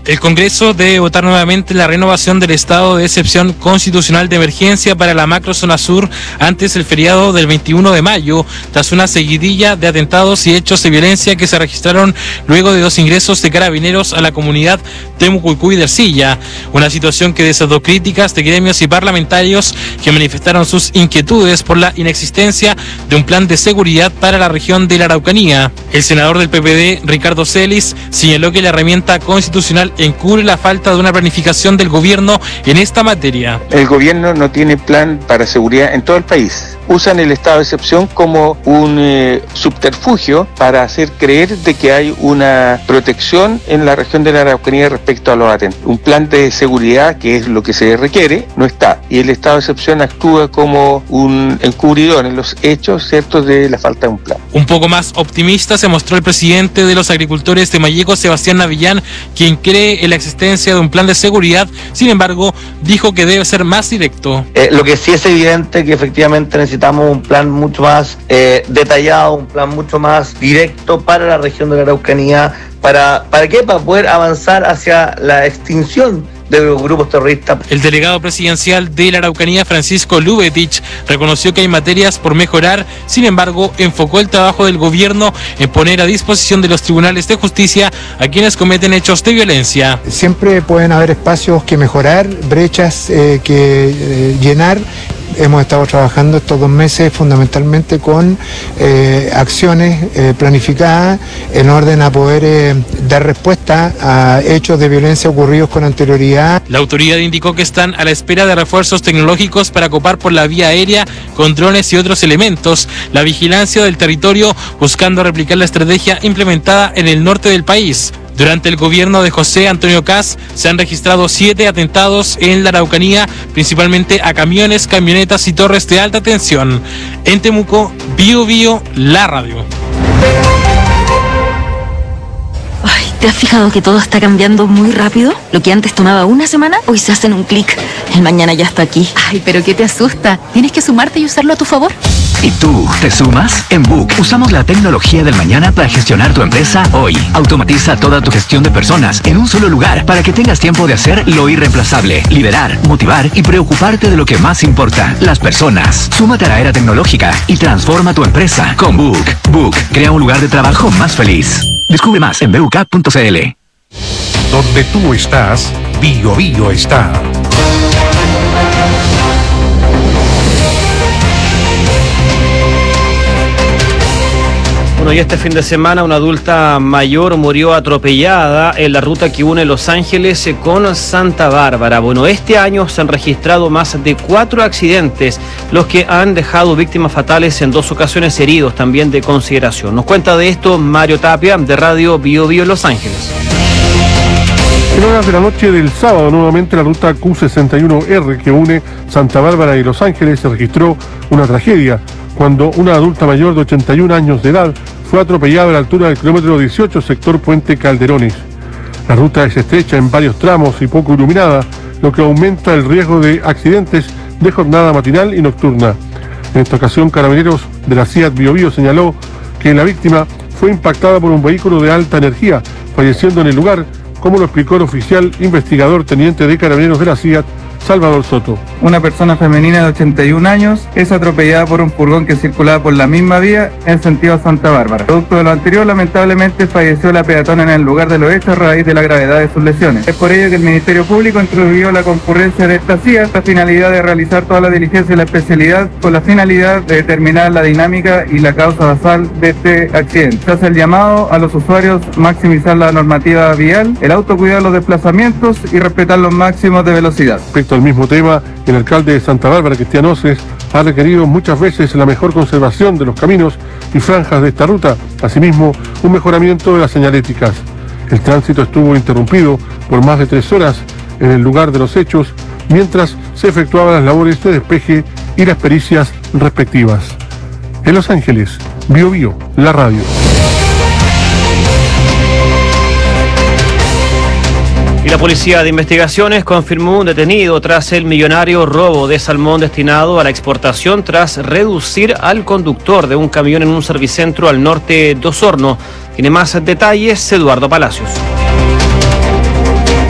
El Congreso debe votar nuevamente la renovación del estado de excepción constitucional de emergencia para la macrozona sur antes del feriado del 21 de mayo, tras una seguidilla de atentados y hechos de violencia que se registraron luego de 2 ingresos de carabineros a la comunidad Temucuicú de Ercilla, una situación que desató críticas de gremios y parlamentarios que manifestaron sus inquietudes por la inexistencia de un plan de seguridad para la región de la Araucanía. El senador del PPD, Ricardo Celis, señaló que la herramienta constitucional encubre la falta de una planificación del gobierno en esta materia. El gobierno no tiene plan para seguridad en todo el país. Usan el estado de excepción como un subterfugio para hacer creer de que hay una protección en la región de la Araucanía respecto a los atentados. Un plan de seguridad, que es lo que se requiere, no está. Y el estado de excepción actúa como un encubridor en los hechos, ¿cierto?, de la falta de un plan. Un poco más optimista se mostró el presidente de los agricultores de Malleco, Sebastián Navillán, quien cree en la existencia de un plan de seguridad. Sin embargo, dijo que debe ser más directo. Lo que sí es evidente que efectivamente necesitamos un plan mucho más detallado, un plan mucho más directo para la región de la Araucanía. ¿Para qué? Para poder avanzar hacia la extinción de los grupos terroristas. El delegado presidencial de la Araucanía, Francisco Lubetich, reconoció que hay materias por mejorar. Sin embargo, enfocó el trabajo del gobierno en poner a disposición de los tribunales de justicia a quienes cometen hechos de violencia. Siempre pueden haber espacios que mejorar, brechas que llenar. Hemos estado trabajando estos 2 meses fundamentalmente con acciones planificadas en orden a poder dar respuesta a hechos de violencia ocurridos con anterioridad. La autoridad indicó que están a la espera de refuerzos tecnológicos para copar por la vía aérea con drones y otros elementos la vigilancia del territorio, buscando replicar la estrategia implementada en el norte del país. Durante el gobierno de José Antonio Kast se han registrado 7 atentados en la Araucanía, principalmente a camiones, camionetas y torres de alta tensión. En Temuco, Bio Bio, la radio. Ay, ¿te has fijado que todo está cambiando muy rápido? Lo que antes tomaba una semana, hoy se hace en un clic. El mañana ya está aquí. Ay, pero ¿qué te asusta? Tienes que sumarte y usarlo a tu favor. ¿Y tú, te sumas? En Book usamos la tecnología del mañana para gestionar tu empresa hoy. Automatiza toda tu gestión de personas en un solo lugar para que tengas tiempo de hacer lo irreemplazable, liderar, motivar y preocuparte de lo que más importa, las personas. Súmate a la era tecnológica y transforma tu empresa con Book. Book crea un lugar de trabajo más feliz. Descubre más en buk.cl. Donde tú estás, Bio Bio está. Bueno, y este fin de semana una adulta mayor murió atropellada en la ruta que une Los Ángeles con Santa Bárbara. Bueno, este año se han registrado más de 4 accidentes, los que han dejado víctimas fatales en 2 ocasiones, heridos también de consideración. Nos cuenta de esto Mario Tapia, de Radio Bio Bio Los Ángeles. En horas de la noche del sábado, nuevamente la ruta Q61R que une Santa Bárbara y Los Ángeles se registró una tragedia cuando una adulta mayor de 81 años de edad fue atropellada a la altura del kilómetro 18, sector Puente Calderones. La ruta es estrecha en varios tramos y poco iluminada, lo que aumenta el riesgo de accidentes de jornada matinal y nocturna. En esta ocasión, Carabineros de la CIAT Bio Bio señaló que la víctima fue impactada por un vehículo de alta energía, falleciendo en el lugar, como lo explicó el oficial investigador teniente de Carabineros de la CIAT, Salvador Soto. Una persona femenina de 81 años es atropellada por un furgón que circulaba por la misma vía en sentido Santa Bárbara. Producto de lo anterior, lamentablemente falleció la peatona en el lugar de los hechos a raíz de la gravedad de sus lesiones. Es por ello que el Ministerio Público instruyó la concurrencia de esta CIA, la finalidad de realizar toda la diligencia y la especialidad con la finalidad de determinar la dinámica y la causa basal de este accidente. Se hace el llamado a los usuarios maximizar la normativa vial, el autocuidado de los desplazamientos y respetar los máximos de velocidad. Respecto al mismo tema, el alcalde de Santa Bárbara, Cristian Oces, ha requerido muchas veces la mejor conservación de los caminos y franjas de esta ruta, asimismo un mejoramiento de las señaléticas. El tránsito estuvo interrumpido por más de 3 horas en el lugar de los hechos, mientras se efectuaban las labores de despeje y las pericias respectivas. En Los Ángeles, Bio Bio, la radio. Y la Policía de Investigaciones confirmó un detenido tras el millonario robo de salmón destinado a la exportación tras reducir al conductor de un camión en un servicentro al norte de Osorno. Tiene más detalles Eduardo Palacios.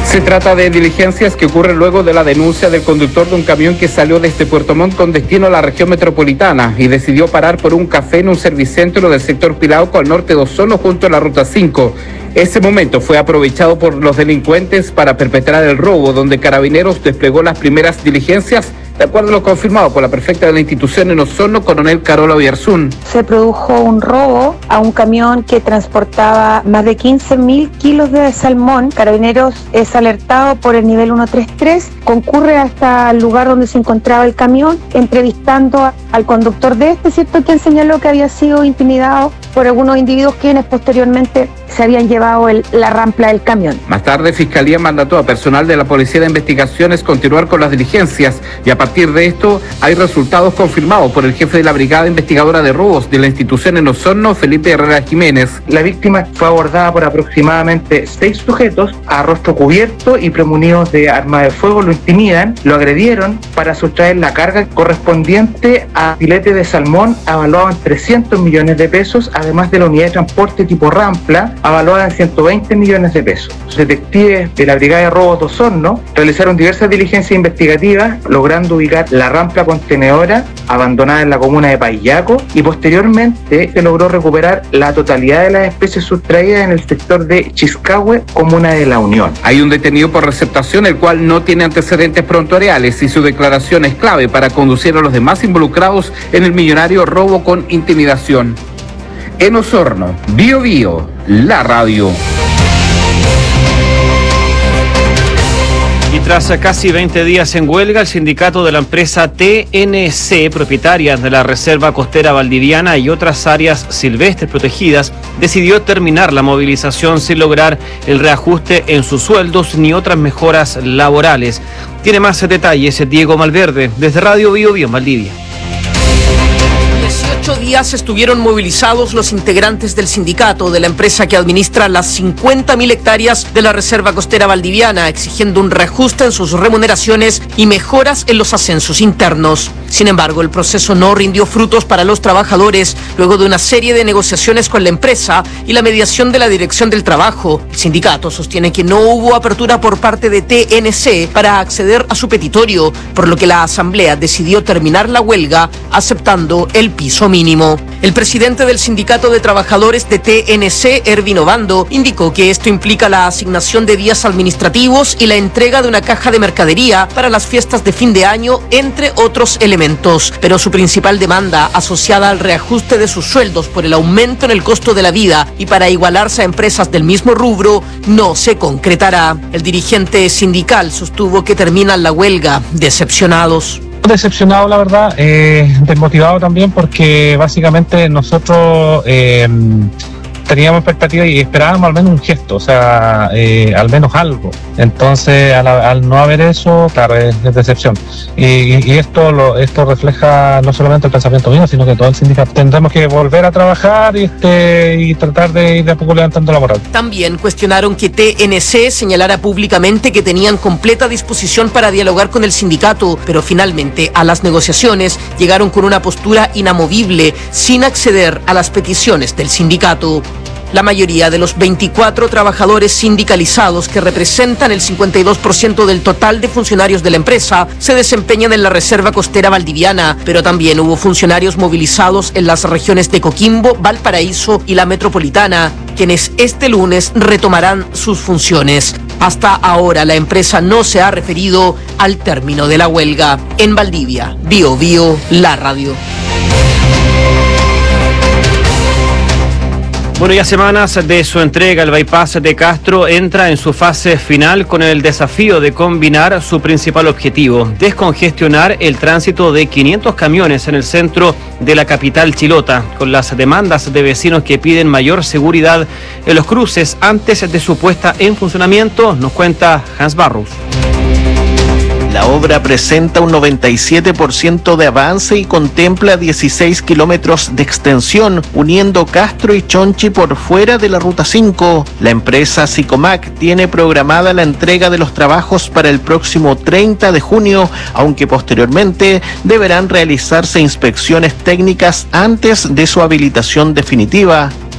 Se trata de diligencias que ocurren luego de la denuncia del conductor de un camión que salió desde Puerto Montt con destino a la región metropolitana y decidió parar por un café en un servicentro del sector Pilauco al norte de Osorno junto a la Ruta 5. Ese momento fue aprovechado por los delincuentes para perpetrar el robo, donde Carabineros desplegó las primeras diligencias, de acuerdo a lo confirmado por la prefecta de la institución en Osorno, coronel Carola Oyarzún. Se produjo un robo a un camión que transportaba más de 15.000 kilos de salmón. Carabineros es alertado por el nivel 133, concurre hasta el lugar donde se encontraba el camión, entrevistando al conductor de este, ¿cierto?, quien señaló que había sido intimidado por algunos individuos quienes posteriormente se habían llevado la rampla del camión. Más tarde, Fiscalía mandató a personal de la Policía de Investigaciones continuar con las diligencias y a partir de esto hay resultados confirmados por el jefe de la Brigada Investigadora de Robos de la institución en Osorno, Felipe Herrera Jiménez. La víctima fue abordada por aproximadamente 6 sujetos a rostro cubierto y premunidos de arma de fuego. Lo intimidan, lo agredieron para sustraer la carga correspondiente a filete de salmón avaluado en 300 millones de pesos, además de la unidad de transporte tipo rampla avaluada en 120 millones de pesos. Los detectives de la Brigada de Robos de Osorno realizaron diversas diligencias investigativas, logrando ubicar la rampla contenedora abandonada en la comuna de Paillaco y posteriormente se logró recuperar la totalidad de las especies sustraídas en el sector de Chiscahue, comuna de La Unión. Hay un detenido por receptación, el cual no tiene antecedentes prontuariales y su declaración es clave para conducir a los demás involucrados en el millonario robo con intimidación. En Osorno, Bio Bio, la radio. Y tras casi 20 días en huelga, el sindicato de la empresa TNC, propietaria de la Reserva Costera Valdiviana y otras áreas silvestres protegidas, decidió terminar la movilización sin lograr el reajuste en sus sueldos ni otras mejoras laborales. Tiene más detalles Diego Malverde, desde Radio Bio Bio en Valdivia. 18 días estuvieron movilizados los integrantes del sindicato de la empresa que administra las 50.000 hectáreas de la Reserva Costera Valdiviana, exigiendo un reajuste en sus remuneraciones y mejoras en los ascensos internos. Sin embargo, el proceso no rindió frutos para los trabajadores luego de una serie de negociaciones con la empresa y la mediación de la Dirección del Trabajo. El sindicato sostiene que no hubo apertura por parte de TNC para acceder a su petitorio, por lo que la asamblea decidió terminar la huelga aceptando el piso mínimo. El presidente del Sindicato de Trabajadores de TNC, Ervin Obando, indicó que esto implica la asignación de días administrativos y la entrega de una caja de mercadería para las fiestas de fin de año, entre otros elementos. Pero su principal demanda, asociada al reajuste de sus sueldos por el aumento en el costo de la vida y para igualarse a empresas del mismo rubro, no se concretará. El dirigente sindical sostuvo que terminan la huelga decepcionados. Decepcionado, la verdad, desmotivado también, porque básicamente nosotros teníamos expectativas y esperábamos al menos un gesto, o sea, al menos algo. Entonces, al no haber eso, claro, es decepción. Y esto refleja no solamente el pensamiento mío, sino que todo el sindicato. Tendremos que volver a trabajar y tratar de ir de a poco levantando la moral. También cuestionaron que TNC señalara públicamente que tenían completa disposición para dialogar con el sindicato, pero finalmente a las negociaciones llegaron con una postura inamovible, sin acceder a las peticiones del sindicato. La mayoría de los 24 trabajadores sindicalizados, que representan el 52% del total de funcionarios de la empresa, se desempeñan en la Reserva Costera Valdiviana, pero también hubo funcionarios movilizados en las regiones de Coquimbo, Valparaíso y la Metropolitana, quienes este lunes retomarán sus funciones. Hasta ahora la empresa no se ha referido al término de la huelga. En Valdivia, Bio Bio, la radio. Bueno, ya semanas de su entrega, el bypass de Castro entra en su fase final con el desafío de combinar su principal objetivo: descongestionar el tránsito de 500 camiones en el centro de la capital chilota, con las demandas de vecinos que piden mayor seguridad en los cruces antes de su puesta en funcionamiento, nos cuenta Hans Barros. La obra presenta un 97% de avance y contempla 16 kilómetros de extensión, uniendo Castro y Chonchi por fuera de la Ruta 5. La empresa Sicomac tiene programada la entrega de los trabajos para el próximo 30 de junio, aunque posteriormente deberán realizarse inspecciones técnicas antes de su habilitación definitiva.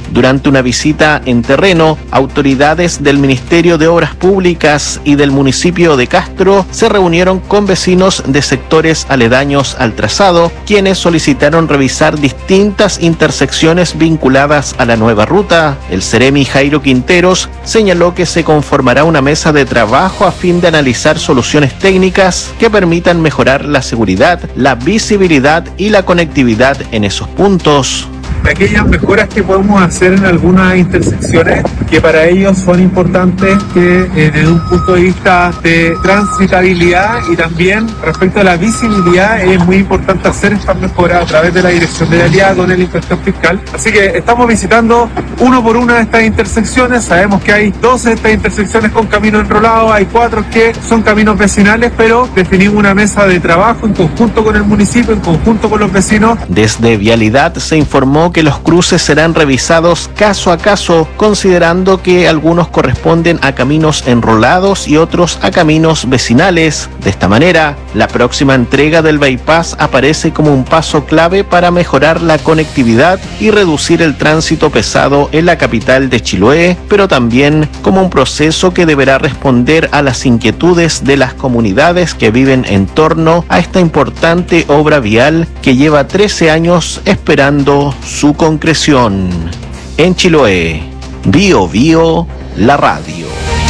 Durante una visita en terreno, autoridades del Ministerio de Obras Públicas y del municipio de Castro se reunieron con vecinos de sectores aledaños al trazado, quienes solicitaron revisar distintas intersecciones vinculadas a la nueva ruta. El Ceremi Jairo Quinteros señaló que se conformará una mesa de trabajo a fin de analizar soluciones técnicas que permitan mejorar la seguridad, la visibilidad y la conectividad en esos puntos. Aquellas mejoras que podemos hacer en algunas intersecciones que para ellos son importantes, que desde un punto de vista de transitabilidad y también respecto a la visibilidad es muy importante hacer estas mejoras a través de la Dirección de Vialidad con el inspector fiscal. Así que estamos visitando uno por una de estas intersecciones. Sabemos que hay 12 de estas intersecciones con caminos enrolados, hay 4 que son caminos vecinales, pero definimos una mesa de trabajo en conjunto con el municipio, en conjunto con los vecinos. Desde Vialidad se informó que los cruces serán revisados caso a caso, considerando que algunos corresponden a caminos enrolados y otros a caminos vecinales. De esta manera, la próxima entrega del bypass aparece como un paso clave para mejorar la conectividad y reducir el tránsito pesado en la capital de Chiloé, pero también como un proceso que deberá responder a las inquietudes de las comunidades que viven en torno a esta importante obra vial que lleva 13 años esperando su concreción. En Chiloé, Bio Bio, la radio.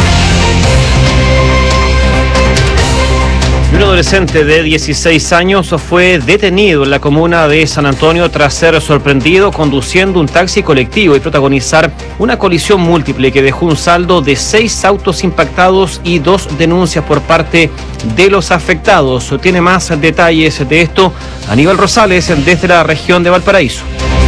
Un adolescente de 16 años fue detenido en la comuna de San Antonio tras ser sorprendido conduciendo un taxi colectivo y protagonizar una colisión múltiple que dejó un saldo de 6 autos impactados y 2 denuncias por parte de los afectados. Tiene más detalles de esto Aníbal Rosales desde la región de Valparaíso.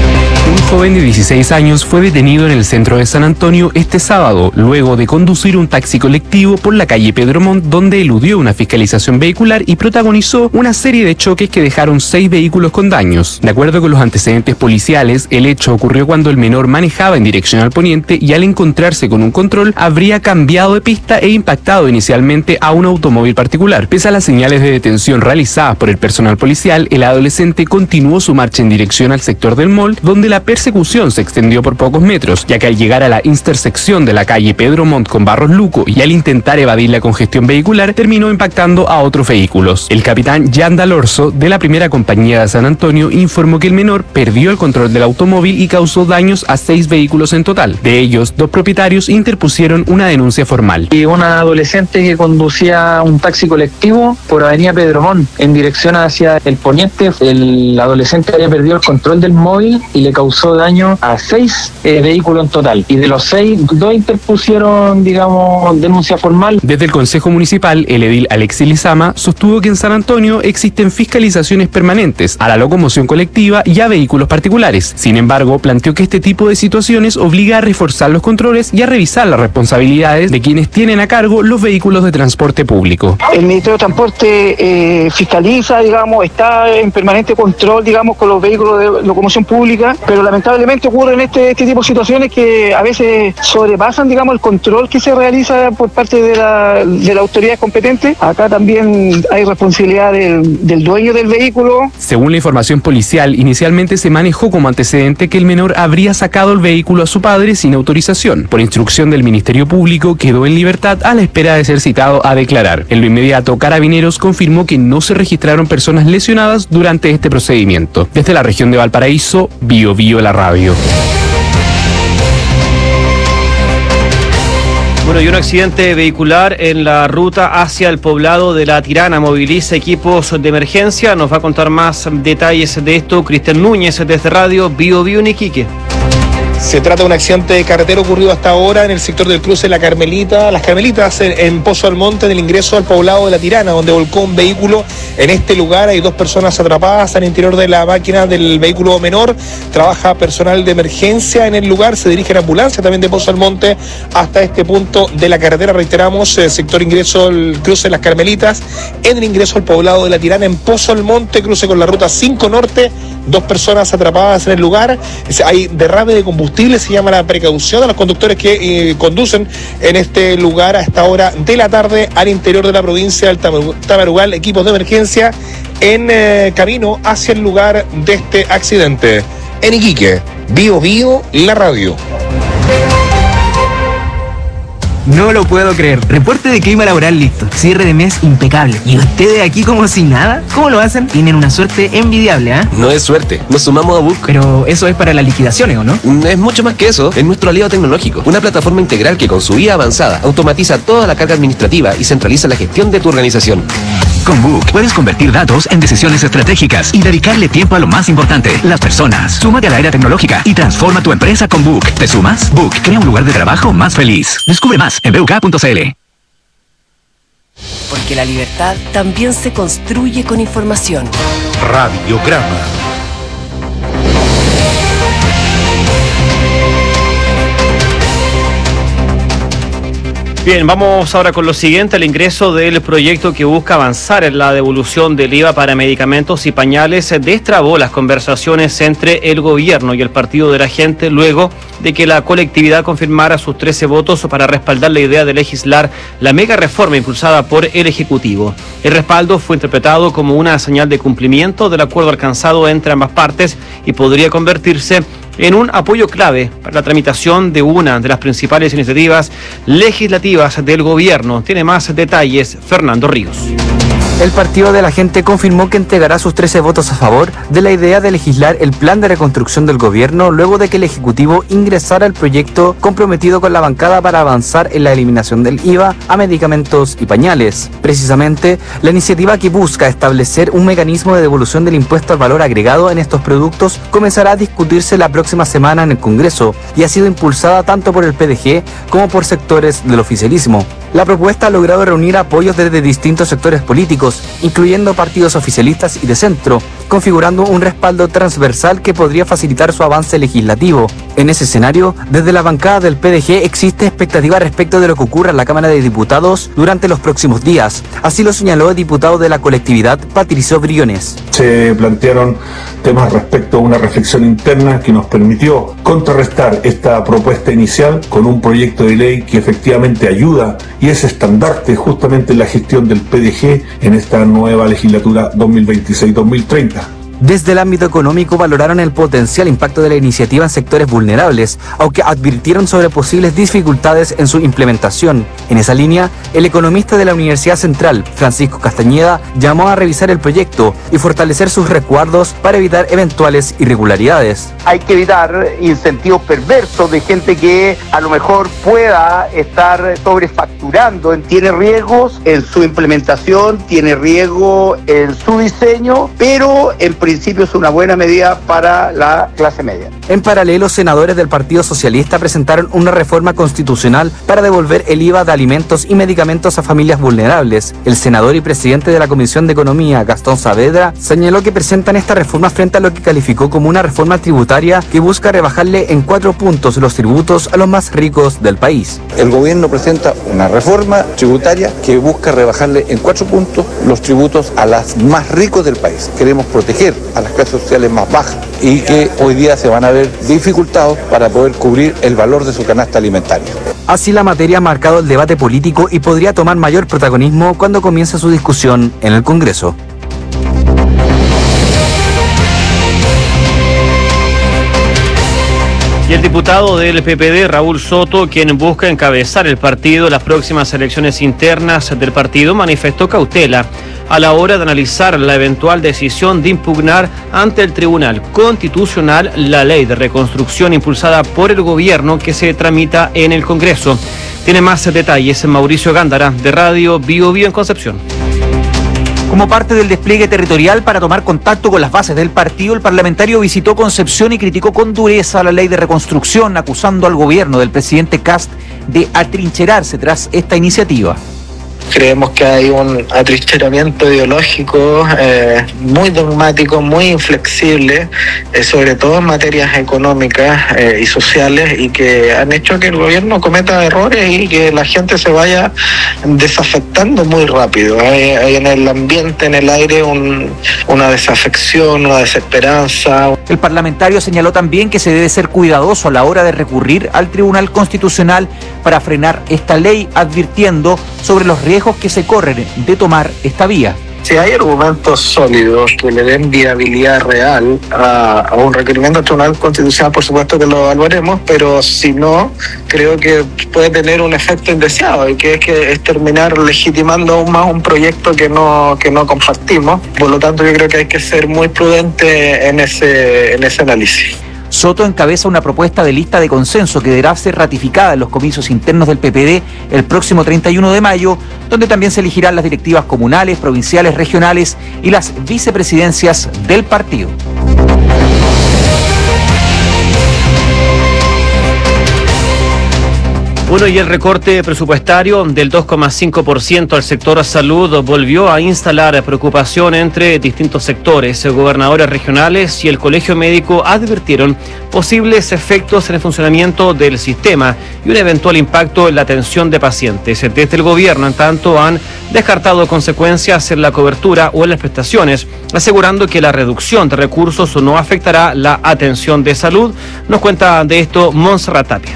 Un joven de 16 años fue detenido en el centro de San Antonio este sábado, luego de conducir un taxi colectivo por la calle Pedro Montt, donde eludió una fiscalización vehicular y protagonizó una serie de choques que dejaron 6 vehículos con daños. De acuerdo con los antecedentes policiales, el hecho ocurrió cuando el menor manejaba en dirección al poniente y al encontrarse con un control habría cambiado de pista e impactado inicialmente a un automóvil particular. Pese a las señales de detención realizadas por el personal policial, el adolescente continuó su marcha en dirección al sector del mall, donde la persecución se extendió por pocos metros, ya que al llegar a la intersección de la calle Pedro Montt con Barros Luco y al intentar evadir la congestión vehicular, terminó impactando a otros vehículos. El capitán Jan Dalorzo, de la primera compañía de San Antonio, informó que el menor perdió el control del automóvil y causó daños a 6 vehículos en total. De ellos, 2 propietarios interpusieron una denuncia formal. Y una adolescente que conducía un taxi colectivo por avenida Pedro Montt en dirección hacia el poniente, el adolescente había perdido el control del móvil y le causó daño a 6 vehículos en total, y de los 6, 2 interpusieron, denuncia formal. Desde el Consejo Municipal, el edil Alexis Lizama sostuvo que en San Antonio existen fiscalizaciones permanentes a la locomoción colectiva y a vehículos particulares. Sin embargo, planteó que este tipo de situaciones obliga a reforzar los controles y a revisar las responsabilidades de quienes tienen a cargo los vehículos de transporte público. El Ministerio de Transporte fiscaliza, está en permanente control, con los vehículos de locomoción pública, pero lamentablemente ocurren este tipo de situaciones que a veces sobrepasan, el control que se realiza por parte de la autoridad competente. Acá también hay responsabilidad del dueño del vehículo. Según la información policial, inicialmente se manejó como antecedente que el menor habría sacado el vehículo a su padre sin autorización. Por instrucción del Ministerio Público, quedó en libertad a la espera de ser citado a declarar. En lo inmediato, Carabineros confirmó que no se registraron personas lesionadas durante este procedimiento. Desde la región de Valparaíso, Bio Bio, la radio. Bueno, y un accidente vehicular en la ruta hacia el poblado de La Tirana moviliza equipos de emergencia. Nos va a contar más detalles de esto Cristian Núñez desde Radio Bio Bio en Iquique. Se trata de un accidente carretero ocurrido hasta ahora en el sector del cruce Las Carmelitas, en Pozo Almonte, en el ingreso al poblado de La Tirana, donde volcó un vehículo. En este lugar hay 2 personas atrapadas al interior de la máquina del vehículo menor. Trabaja personal de emergencia en el lugar, se dirige la ambulancia también de Pozo Almonte hasta este punto de la carretera. Reiteramos, sector ingreso al cruce Las Carmelitas, en el ingreso al poblado de La Tirana, en Pozo Almonte, cruce con la ruta 5 Norte. 2 personas atrapadas en el lugar. Hay derrame de combustible, se llama la precaución a los conductores que conducen en este lugar a esta hora de la tarde al interior de la provincia del Tamarugal. Equipos de emergencia en camino hacia el lugar de este accidente. En Iquique, Bio Bio, la radio. No lo puedo creer. Reporte de clima laboral listo. Cierre de mes impecable. ¿Y ustedes aquí como si nada? ¿Cómo lo hacen? Tienen una suerte envidiable, ¿ah? No es suerte. Nos sumamos a Book. Pero eso es para las liquidaciones, ¿o no? Es mucho más que eso. Es nuestro aliado tecnológico. Una plataforma integral que con su IA avanzada automatiza toda la carga administrativa y centraliza la gestión de tu organización. Con Book puedes convertir datos en decisiones estratégicas y dedicarle tiempo a lo más importante, las personas. Súmate a la era tecnológica y transforma tu empresa con Book. ¿Te sumas? Book crea un lugar de trabajo más feliz. Descubre más en buk.cl. Porque la libertad también se construye con información. Radiograma. Bien, vamos ahora con lo siguiente, el ingreso del proyecto que busca avanzar en la devolución del IVA para medicamentos y pañales destrabó las conversaciones entre el gobierno y el Partido de la Gente luego de que la colectividad confirmara sus 13 votos para respaldar la idea de legislar la mega reforma impulsada por el Ejecutivo. El respaldo fue interpretado como una señal de cumplimiento del acuerdo alcanzado entre ambas partes y podría convertirse en un apoyo clave para la tramitación de una de las principales iniciativas legislativas del gobierno. Tiene más detalles Fernando Ríos. El Partido de la Gente confirmó que entregará sus 13 votos a favor de la idea de legislar el plan de reconstrucción del gobierno luego de que el Ejecutivo ingresara el proyecto comprometido con la bancada para avanzar en la eliminación del IVA a medicamentos y pañales. Precisamente, la iniciativa que busca establecer un mecanismo de devolución del impuesto al valor agregado en estos productos comenzará a discutirse la próxima semana en el Congreso y ha sido impulsada tanto por el PDG como por sectores del oficialismo. La propuesta ha logrado reunir apoyos desde distintos sectores políticos, incluyendo partidos oficialistas y de centro, configurando un respaldo transversal que podría facilitar su avance legislativo. En ese escenario, desde la bancada del PDG existe expectativa respecto de lo que ocurra en la Cámara de Diputados durante los próximos días. Así lo señaló el diputado de la colectividad, Patricio Briones. Se plantearon temas respecto a una reflexión interna que nos permitió contrarrestar esta propuesta inicial con un proyecto de ley que efectivamente ayuda y es estandarte justamente en la gestión del PDG en esta nueva legislatura 2026-2030. Desde el ámbito económico valoraron el potencial impacto de la iniciativa en sectores vulnerables, aunque advirtieron sobre posibles dificultades en su implementación. En esa línea, el economista de la Universidad Central, Francisco Castañeda, llamó a revisar el proyecto y fortalecer sus resguardos para evitar eventuales irregularidades. Hay que evitar incentivos perversos de gente que a lo mejor pueda estar sobrefacturando. Tiene riesgos en su implementación, tiene riesgo en su diseño, pero en principio es una buena medida para la clase media. En paralelo, senadores del Partido Socialista presentaron una reforma constitucional para devolver el IVA de alimentos y medicamentos a familias vulnerables. El senador y presidente de la Comisión de Economía, Gastón Saavedra, señaló que presentan esta reforma frente a lo que calificó como una reforma tributaria que busca rebajarle en 4 puntos los tributos a los más ricos del país. El gobierno presenta una reforma tributaria que busca rebajarle en 4 puntos los tributos a los más ricos del país. Queremos proteger a las clases sociales más bajas y que hoy día se van a ver dificultados para poder cubrir el valor de su canasta alimentaria. Así la materia ha marcado el debate político y podría tomar mayor protagonismo cuando comience su discusión en el Congreso. Y el diputado del PPD, Raúl Soto, quien busca encabezar el partido en las próximas elecciones internas del partido, manifestó cautela a la hora de analizar la eventual decisión de impugnar ante el Tribunal Constitucional la ley de reconstrucción impulsada por el gobierno que se tramita en el Congreso. Tiene más detalles Mauricio Gándara, de Radio Bio Bio en Concepción. Como parte del despliegue territorial para tomar contacto con las bases del partido, el parlamentario visitó Concepción y criticó con dureza la ley de reconstrucción, acusando al gobierno del presidente Kast de atrincherarse tras esta iniciativa. Creemos que hay un atrincheramiento ideológico muy dogmático, muy inflexible, sobre todo en materias económicas y sociales, y que han hecho que el gobierno cometa errores y que la gente se vaya desafectando muy rápido. Hay en el ambiente, en el aire, una desafección, una desesperanza. El parlamentario señaló también que se debe ser cuidadoso a la hora de recurrir al Tribunal Constitucional para frenar esta ley, advirtiendo sobre los riesgos que se corren de tomar esta vía. Si hay argumentos sólidos que le den viabilidad real a un requerimiento del Tribunal Constitucional, por supuesto que lo evaluaremos, pero si no, creo que puede tener un efecto indeseado, y que es terminar legitimando aún más un proyecto que no compartimos. Por lo tanto, yo creo que hay que ser muy prudente en ese análisis. Soto encabeza una propuesta de lista de consenso que deberá ser ratificada en los comicios internos del PPD el próximo 31 de mayo, donde también se elegirán las directivas comunales, provinciales, regionales y las vicepresidencias del partido. Bueno, y el recorte presupuestario del 2,5% al sector salud volvió a instalar preocupación entre distintos sectores. Gobernadores regionales y el Colegio Médico advirtieron posibles efectos en el funcionamiento del sistema y un eventual impacto en la atención de pacientes. Desde el gobierno, en tanto, han descartado consecuencias en la cobertura o en las prestaciones, asegurando que la reducción de recursos no afectará la atención de salud. Nos cuenta de esto Montserrat Tapia.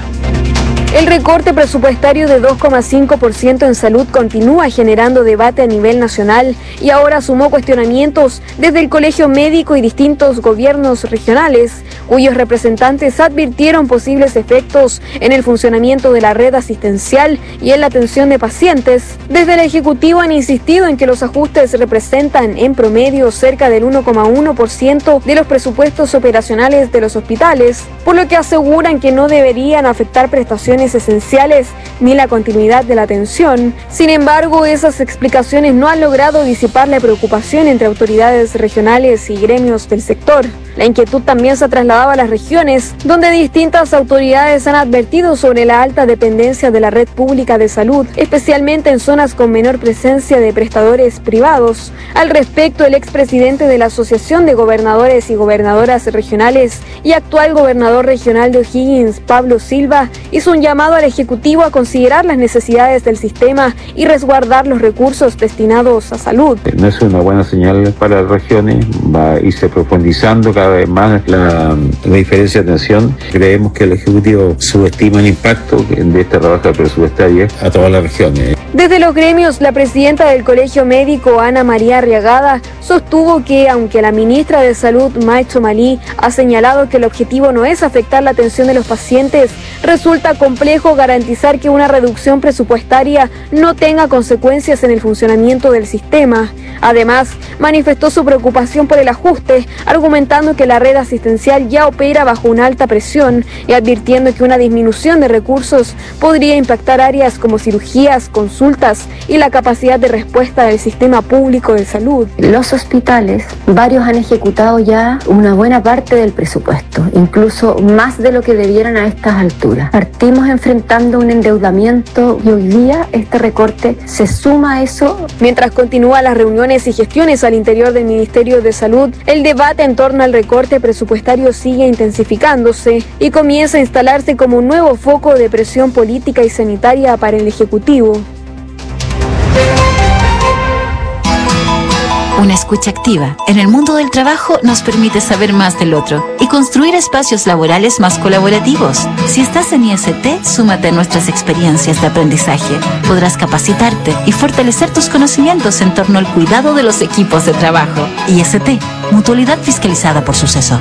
El recorte presupuestario de 2,5% en salud continúa generando debate a nivel nacional y ahora sumó cuestionamientos desde el Colegio Médico y distintos gobiernos regionales, cuyos representantes advirtieron posibles efectos en el funcionamiento de la red asistencial y en la atención de pacientes. Desde el Ejecutivo han insistido en que los ajustes representan en promedio cerca del 1,1% de los presupuestos operacionales de los hospitales, por lo que aseguran que no deberían afectar prestaciones esenciales ni la continuidad de la atención. Sin embargo, esas explicaciones no han logrado disipar la preocupación entre autoridades regionales y gremios del sector. La inquietud también se ha trasladado a las regiones, donde distintas autoridades han advertido sobre la alta dependencia de la red pública de salud, especialmente en zonas con menor presencia de prestadores privados. Al respecto, el expresidente de la Asociación de Gobernadores y Gobernadoras Regionales y actual gobernador regional de O'Higgins, Pablo Silva, hizo un llamado al Ejecutivo a considerar las necesidades del sistema y resguardar los recursos destinados a salud. No es una buena señal para las regiones, va a irse profundizando cada vez más la diferencia de atención. Creemos que el Ejecutivo subestima el impacto de esta rebaja presupuestaria a todas las regiones. Desde los gremios, la presidenta del Colegio Médico, Ana María Arriagada, sostuvo que, aunque la ministra de Salud, May Chomalí, ha señalado que el objetivo no es afectar la atención de los pacientes, resulta complejo garantizar que una reducción presupuestaria no tenga consecuencias en el funcionamiento del sistema. Además, manifestó su preocupación por el ajuste, argumentando que la red asistencial ya opera bajo una alta presión y advirtiendo que una disminución de recursos podría impactar áreas como cirugías, consultas y la capacidad de respuesta del sistema público de salud. Los hospitales, varios han ejecutado ya una buena parte del presupuesto, incluso más de lo que debieran a estas alturas. Partimos enfrentando un endeudamiento y hoy día este recorte se suma a eso. Mientras continúan las reuniones y gestiones al interior del Ministerio de Salud, el debate en torno al recorte presupuestario sigue intensificándose y comienza a instalarse como un nuevo foco de presión política y sanitaria para el Ejecutivo. Una escucha activa en el mundo del trabajo nos permite saber más del otro y construir espacios laborales más colaborativos. Si estás en IST, súmate a nuestras experiencias de aprendizaje. Podrás capacitarte y fortalecer tus conocimientos en torno al cuidado de los equipos de trabajo. IST, Mutualidad Fiscalizada por Suceso.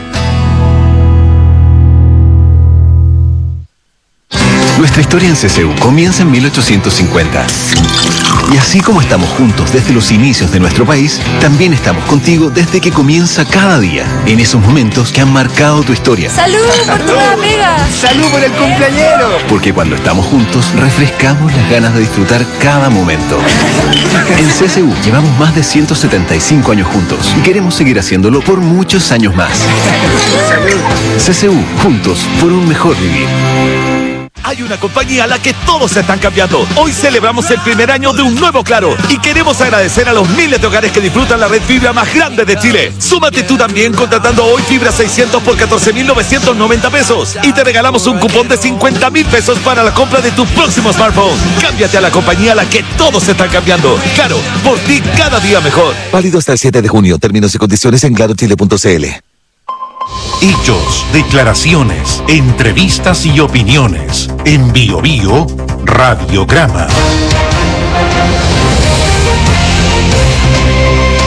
Nuestra historia en CCU comienza en 1850. Y así como estamos juntos desde los inicios de nuestro país, también estamos contigo desde que comienza cada día, en esos momentos que han marcado tu historia. ¡Salud por tu amiga! ¡Salud por el cumpleañero! Porque cuando estamos juntos, refrescamos las ganas de disfrutar cada momento. En CCU llevamos más de 175 años juntos y queremos seguir haciéndolo por muchos años más. CCU, juntos por un mejor vivir. Hay una compañía a la que todos se están cambiando. Hoy celebramos el primer año de un nuevo Claro y queremos agradecer a los miles de hogares que disfrutan la red fibra más grande de Chile. Súmate tú también contratando hoy fibra 600 por 14.990 pesos y te regalamos un cupón de 50.000 pesos para la compra de tu próximo smartphone. Cámbiate a la compañía a la que todos se están cambiando. Claro, por ti cada día mejor. Válido hasta el 7 de junio. Términos y condiciones en clarochile.cl. Hechos, declaraciones, entrevistas y opiniones. En Bio Bio, Radiograma.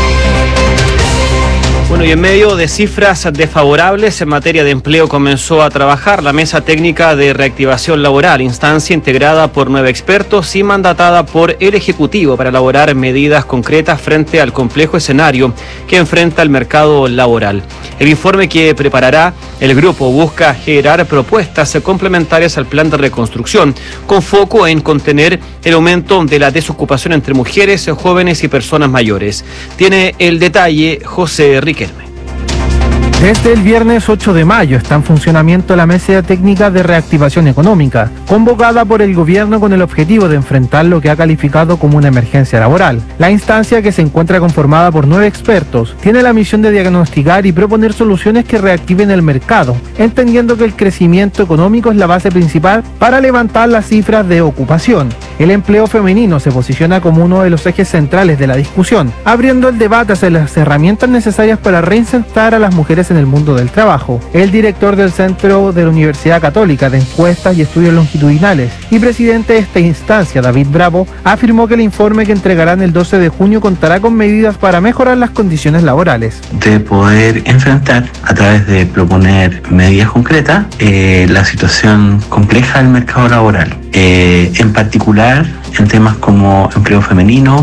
Bueno, y en medio de cifras desfavorables en materia de empleo comenzó a trabajar la Mesa Técnica de Reactivación Laboral, instancia integrada por 9 expertos y mandatada por el Ejecutivo para elaborar medidas concretas frente al complejo escenario que enfrenta el mercado laboral. El informe que preparará el grupo busca generar propuestas complementarias al plan de reconstrucción, con foco en contener el aumento de la desocupación entre mujeres, jóvenes y personas mayores. Tiene el detalle José Riquelme. Desde el viernes 8 de mayo está en funcionamiento la Mesa Técnica de Reactivación Económica, convocada por el gobierno con el objetivo de enfrentar lo que ha calificado como una emergencia laboral. La instancia, que se encuentra conformada por 9 expertos, tiene la misión de diagnosticar y proponer soluciones que reactiven el mercado, entendiendo que el crecimiento económico es la base principal para levantar las cifras de ocupación. El empleo femenino se posiciona como uno de los ejes centrales de la discusión, abriendo el debate hacia las herramientas necesarias para reinsertar a las mujeres en el mundo del trabajo. El director del Centro de la Universidad Católica de Encuestas y Estudios Longitudinales y presidente de esta instancia, David Bravo, afirmó que el informe que entregarán el 12 de junio contará con medidas para mejorar las condiciones laborales. De poder enfrentar, a través de proponer medidas concretas, la situación compleja del mercado laboral. En particular, en temas como empleo femenino,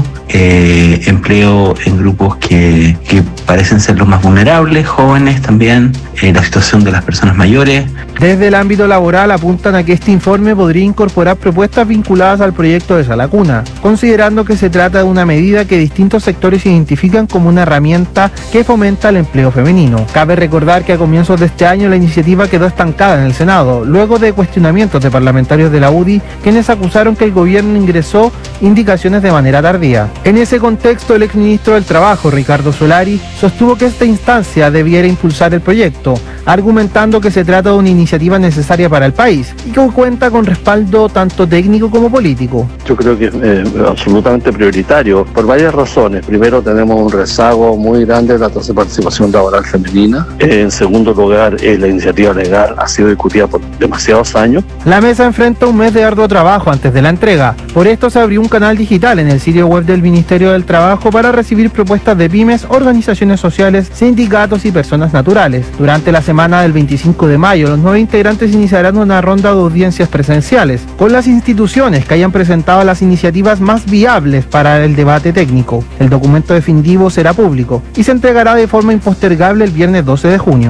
empleo en grupos que parecen ser los más vulnerables, jóvenes también, la situación de las personas mayores. Desde el ámbito laboral apuntan a que este informe podría incorporar propuestas vinculadas al proyecto de Sala Cuna, considerando que se trata de una medida que distintos sectores identifican como una herramienta que fomenta el empleo femenino. Cabe recordar que a comienzos de este año la iniciativa quedó estancada en el Senado, luego de cuestionamientos de parlamentarios de la UDI, quienes acusaron que el gobierno ingresó indicaciones de manera tardía. En ese contexto, el exministro del Trabajo, Ricardo Solari, sostuvo que esta instancia debiera impulsar el proyecto, argumentando que se trata de una iniciativa necesaria para el país y que cuenta con respaldo tanto técnico como político. Yo creo que es absolutamente prioritario por varias razones. Primero, tenemos un rezago muy grande de la tasa de participación laboral femenina. En segundo lugar, la iniciativa legal ha sido discutida por demasiados años. La mesa enfrenta un mes de arduo trabajo antes de la entrega. Por esto se abrió un canal digital en el sitio web del Ministerio del Trabajo para recibir propuestas de pymes, organizaciones sociales, sindicatos y personas naturales. Durante la semana del 25 de mayo, los 9 integrantes iniciarán una ronda de audiencias presenciales con las instituciones que hayan presentado las iniciativas más viables para el debate técnico. El documento definitivo será público y se entregará de forma impostergable el viernes 12 de junio.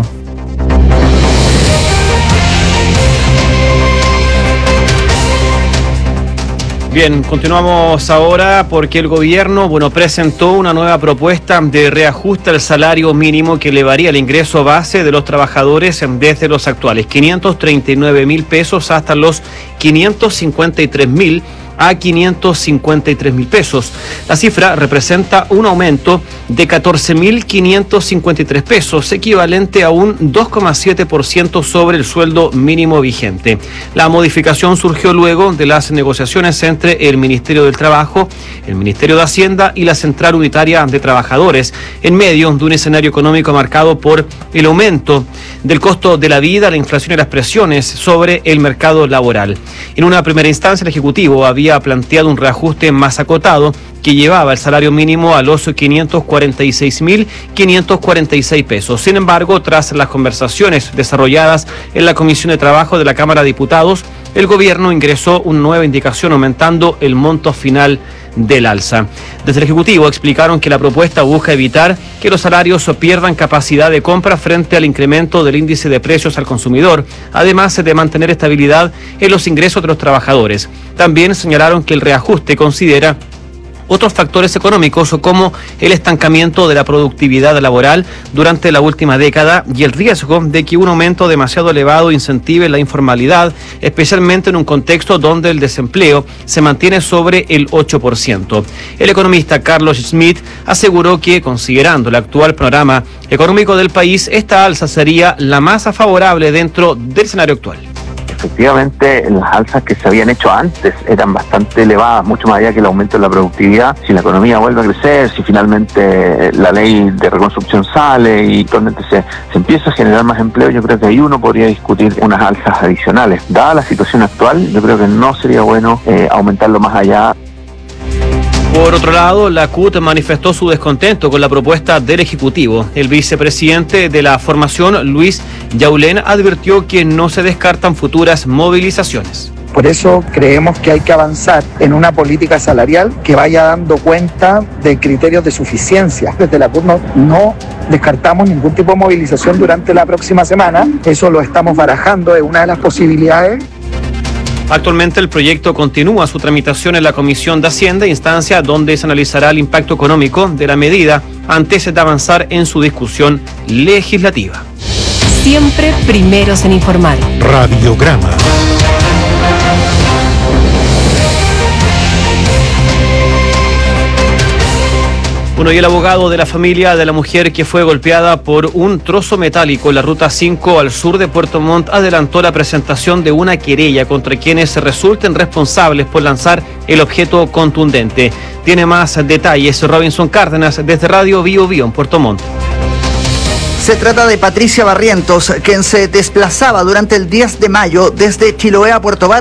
Bien, continuamos ahora porque el gobierno, presentó una nueva propuesta de reajuste al salario mínimo que elevaría el ingreso base de los trabajadores desde los actuales 539.000 pesos hasta los 553.000 a 553.000 pesos. La cifra representa un aumento de 14.553 pesos, equivalente a un 2,7% sobre el sueldo mínimo vigente. La modificación surgió luego de las negociaciones entre el Ministerio del Trabajo, el Ministerio de Hacienda y la Central Unitaria de Trabajadores, en medio de un escenario económico marcado por el aumento del costo de la vida, la inflación y las presiones sobre el mercado laboral. En una primera instancia, el Ejecutivo había planteado un reajuste más acotado que llevaba el salario mínimo a los 546.546 pesos. Sin embargo, tras las conversaciones desarrolladas en la Comisión de Trabajo de la Cámara de Diputados, el gobierno ingresó una nueva indicación aumentando el monto final del alza. Desde el Ejecutivo explicaron que la propuesta busca evitar que los salarios pierdan capacidad de compra frente al incremento del índice de precios al consumidor, además de mantener estabilidad en los ingresos de los trabajadores. También señalaron que el reajuste considera otros factores económicos como el estancamiento de la productividad laboral durante la última década y el riesgo de que un aumento demasiado elevado incentive la informalidad, especialmente en un contexto donde el desempleo se mantiene sobre el 8%. El economista Carlos Schmitt aseguró que, considerando el actual panorama económico del país, esta alza sería la más favorable dentro del escenario actual. Efectivamente, las alzas que se habían hecho antes eran bastante elevadas, mucho más allá que el aumento de la productividad. Si la economía vuelve a crecer, si finalmente la ley de reconstrucción sale y actualmente se empieza a generar más empleo, yo creo que ahí uno podría discutir unas alzas adicionales. Dada la situación actual, yo creo que no sería bueno aumentarlo más allá. Por otro lado, la CUT manifestó su descontento con la propuesta del Ejecutivo. El vicepresidente de la formación, Luis Yaulén, advirtió que no se descartan futuras movilizaciones. Por eso creemos que hay que avanzar en una política salarial que vaya dando cuenta de criterios de suficiencia. Desde la CUT no descartamos ningún tipo de movilización durante la próxima semana. Eso lo estamos barajando, es una de las posibilidades. Actualmente el proyecto continúa su tramitación en la Comisión de Hacienda, instancia donde se analizará el impacto económico de la medida antes de avanzar en su discusión legislativa. Siempre primeros en informar. Radiograma. Bueno, y el abogado de la familia de la mujer que fue golpeada por un trozo metálico en la ruta 5 al sur de Puerto Montt adelantó la presentación de una querella contra quienes se resulten responsables por lanzar el objeto contundente. Tiene más detalles Robinson Cárdenas desde Radio Bio Bio en Puerto Montt. Se trata de Patricia Barrientos, quien se desplazaba durante el 10 de mayo desde Chiloé a Puerto Varas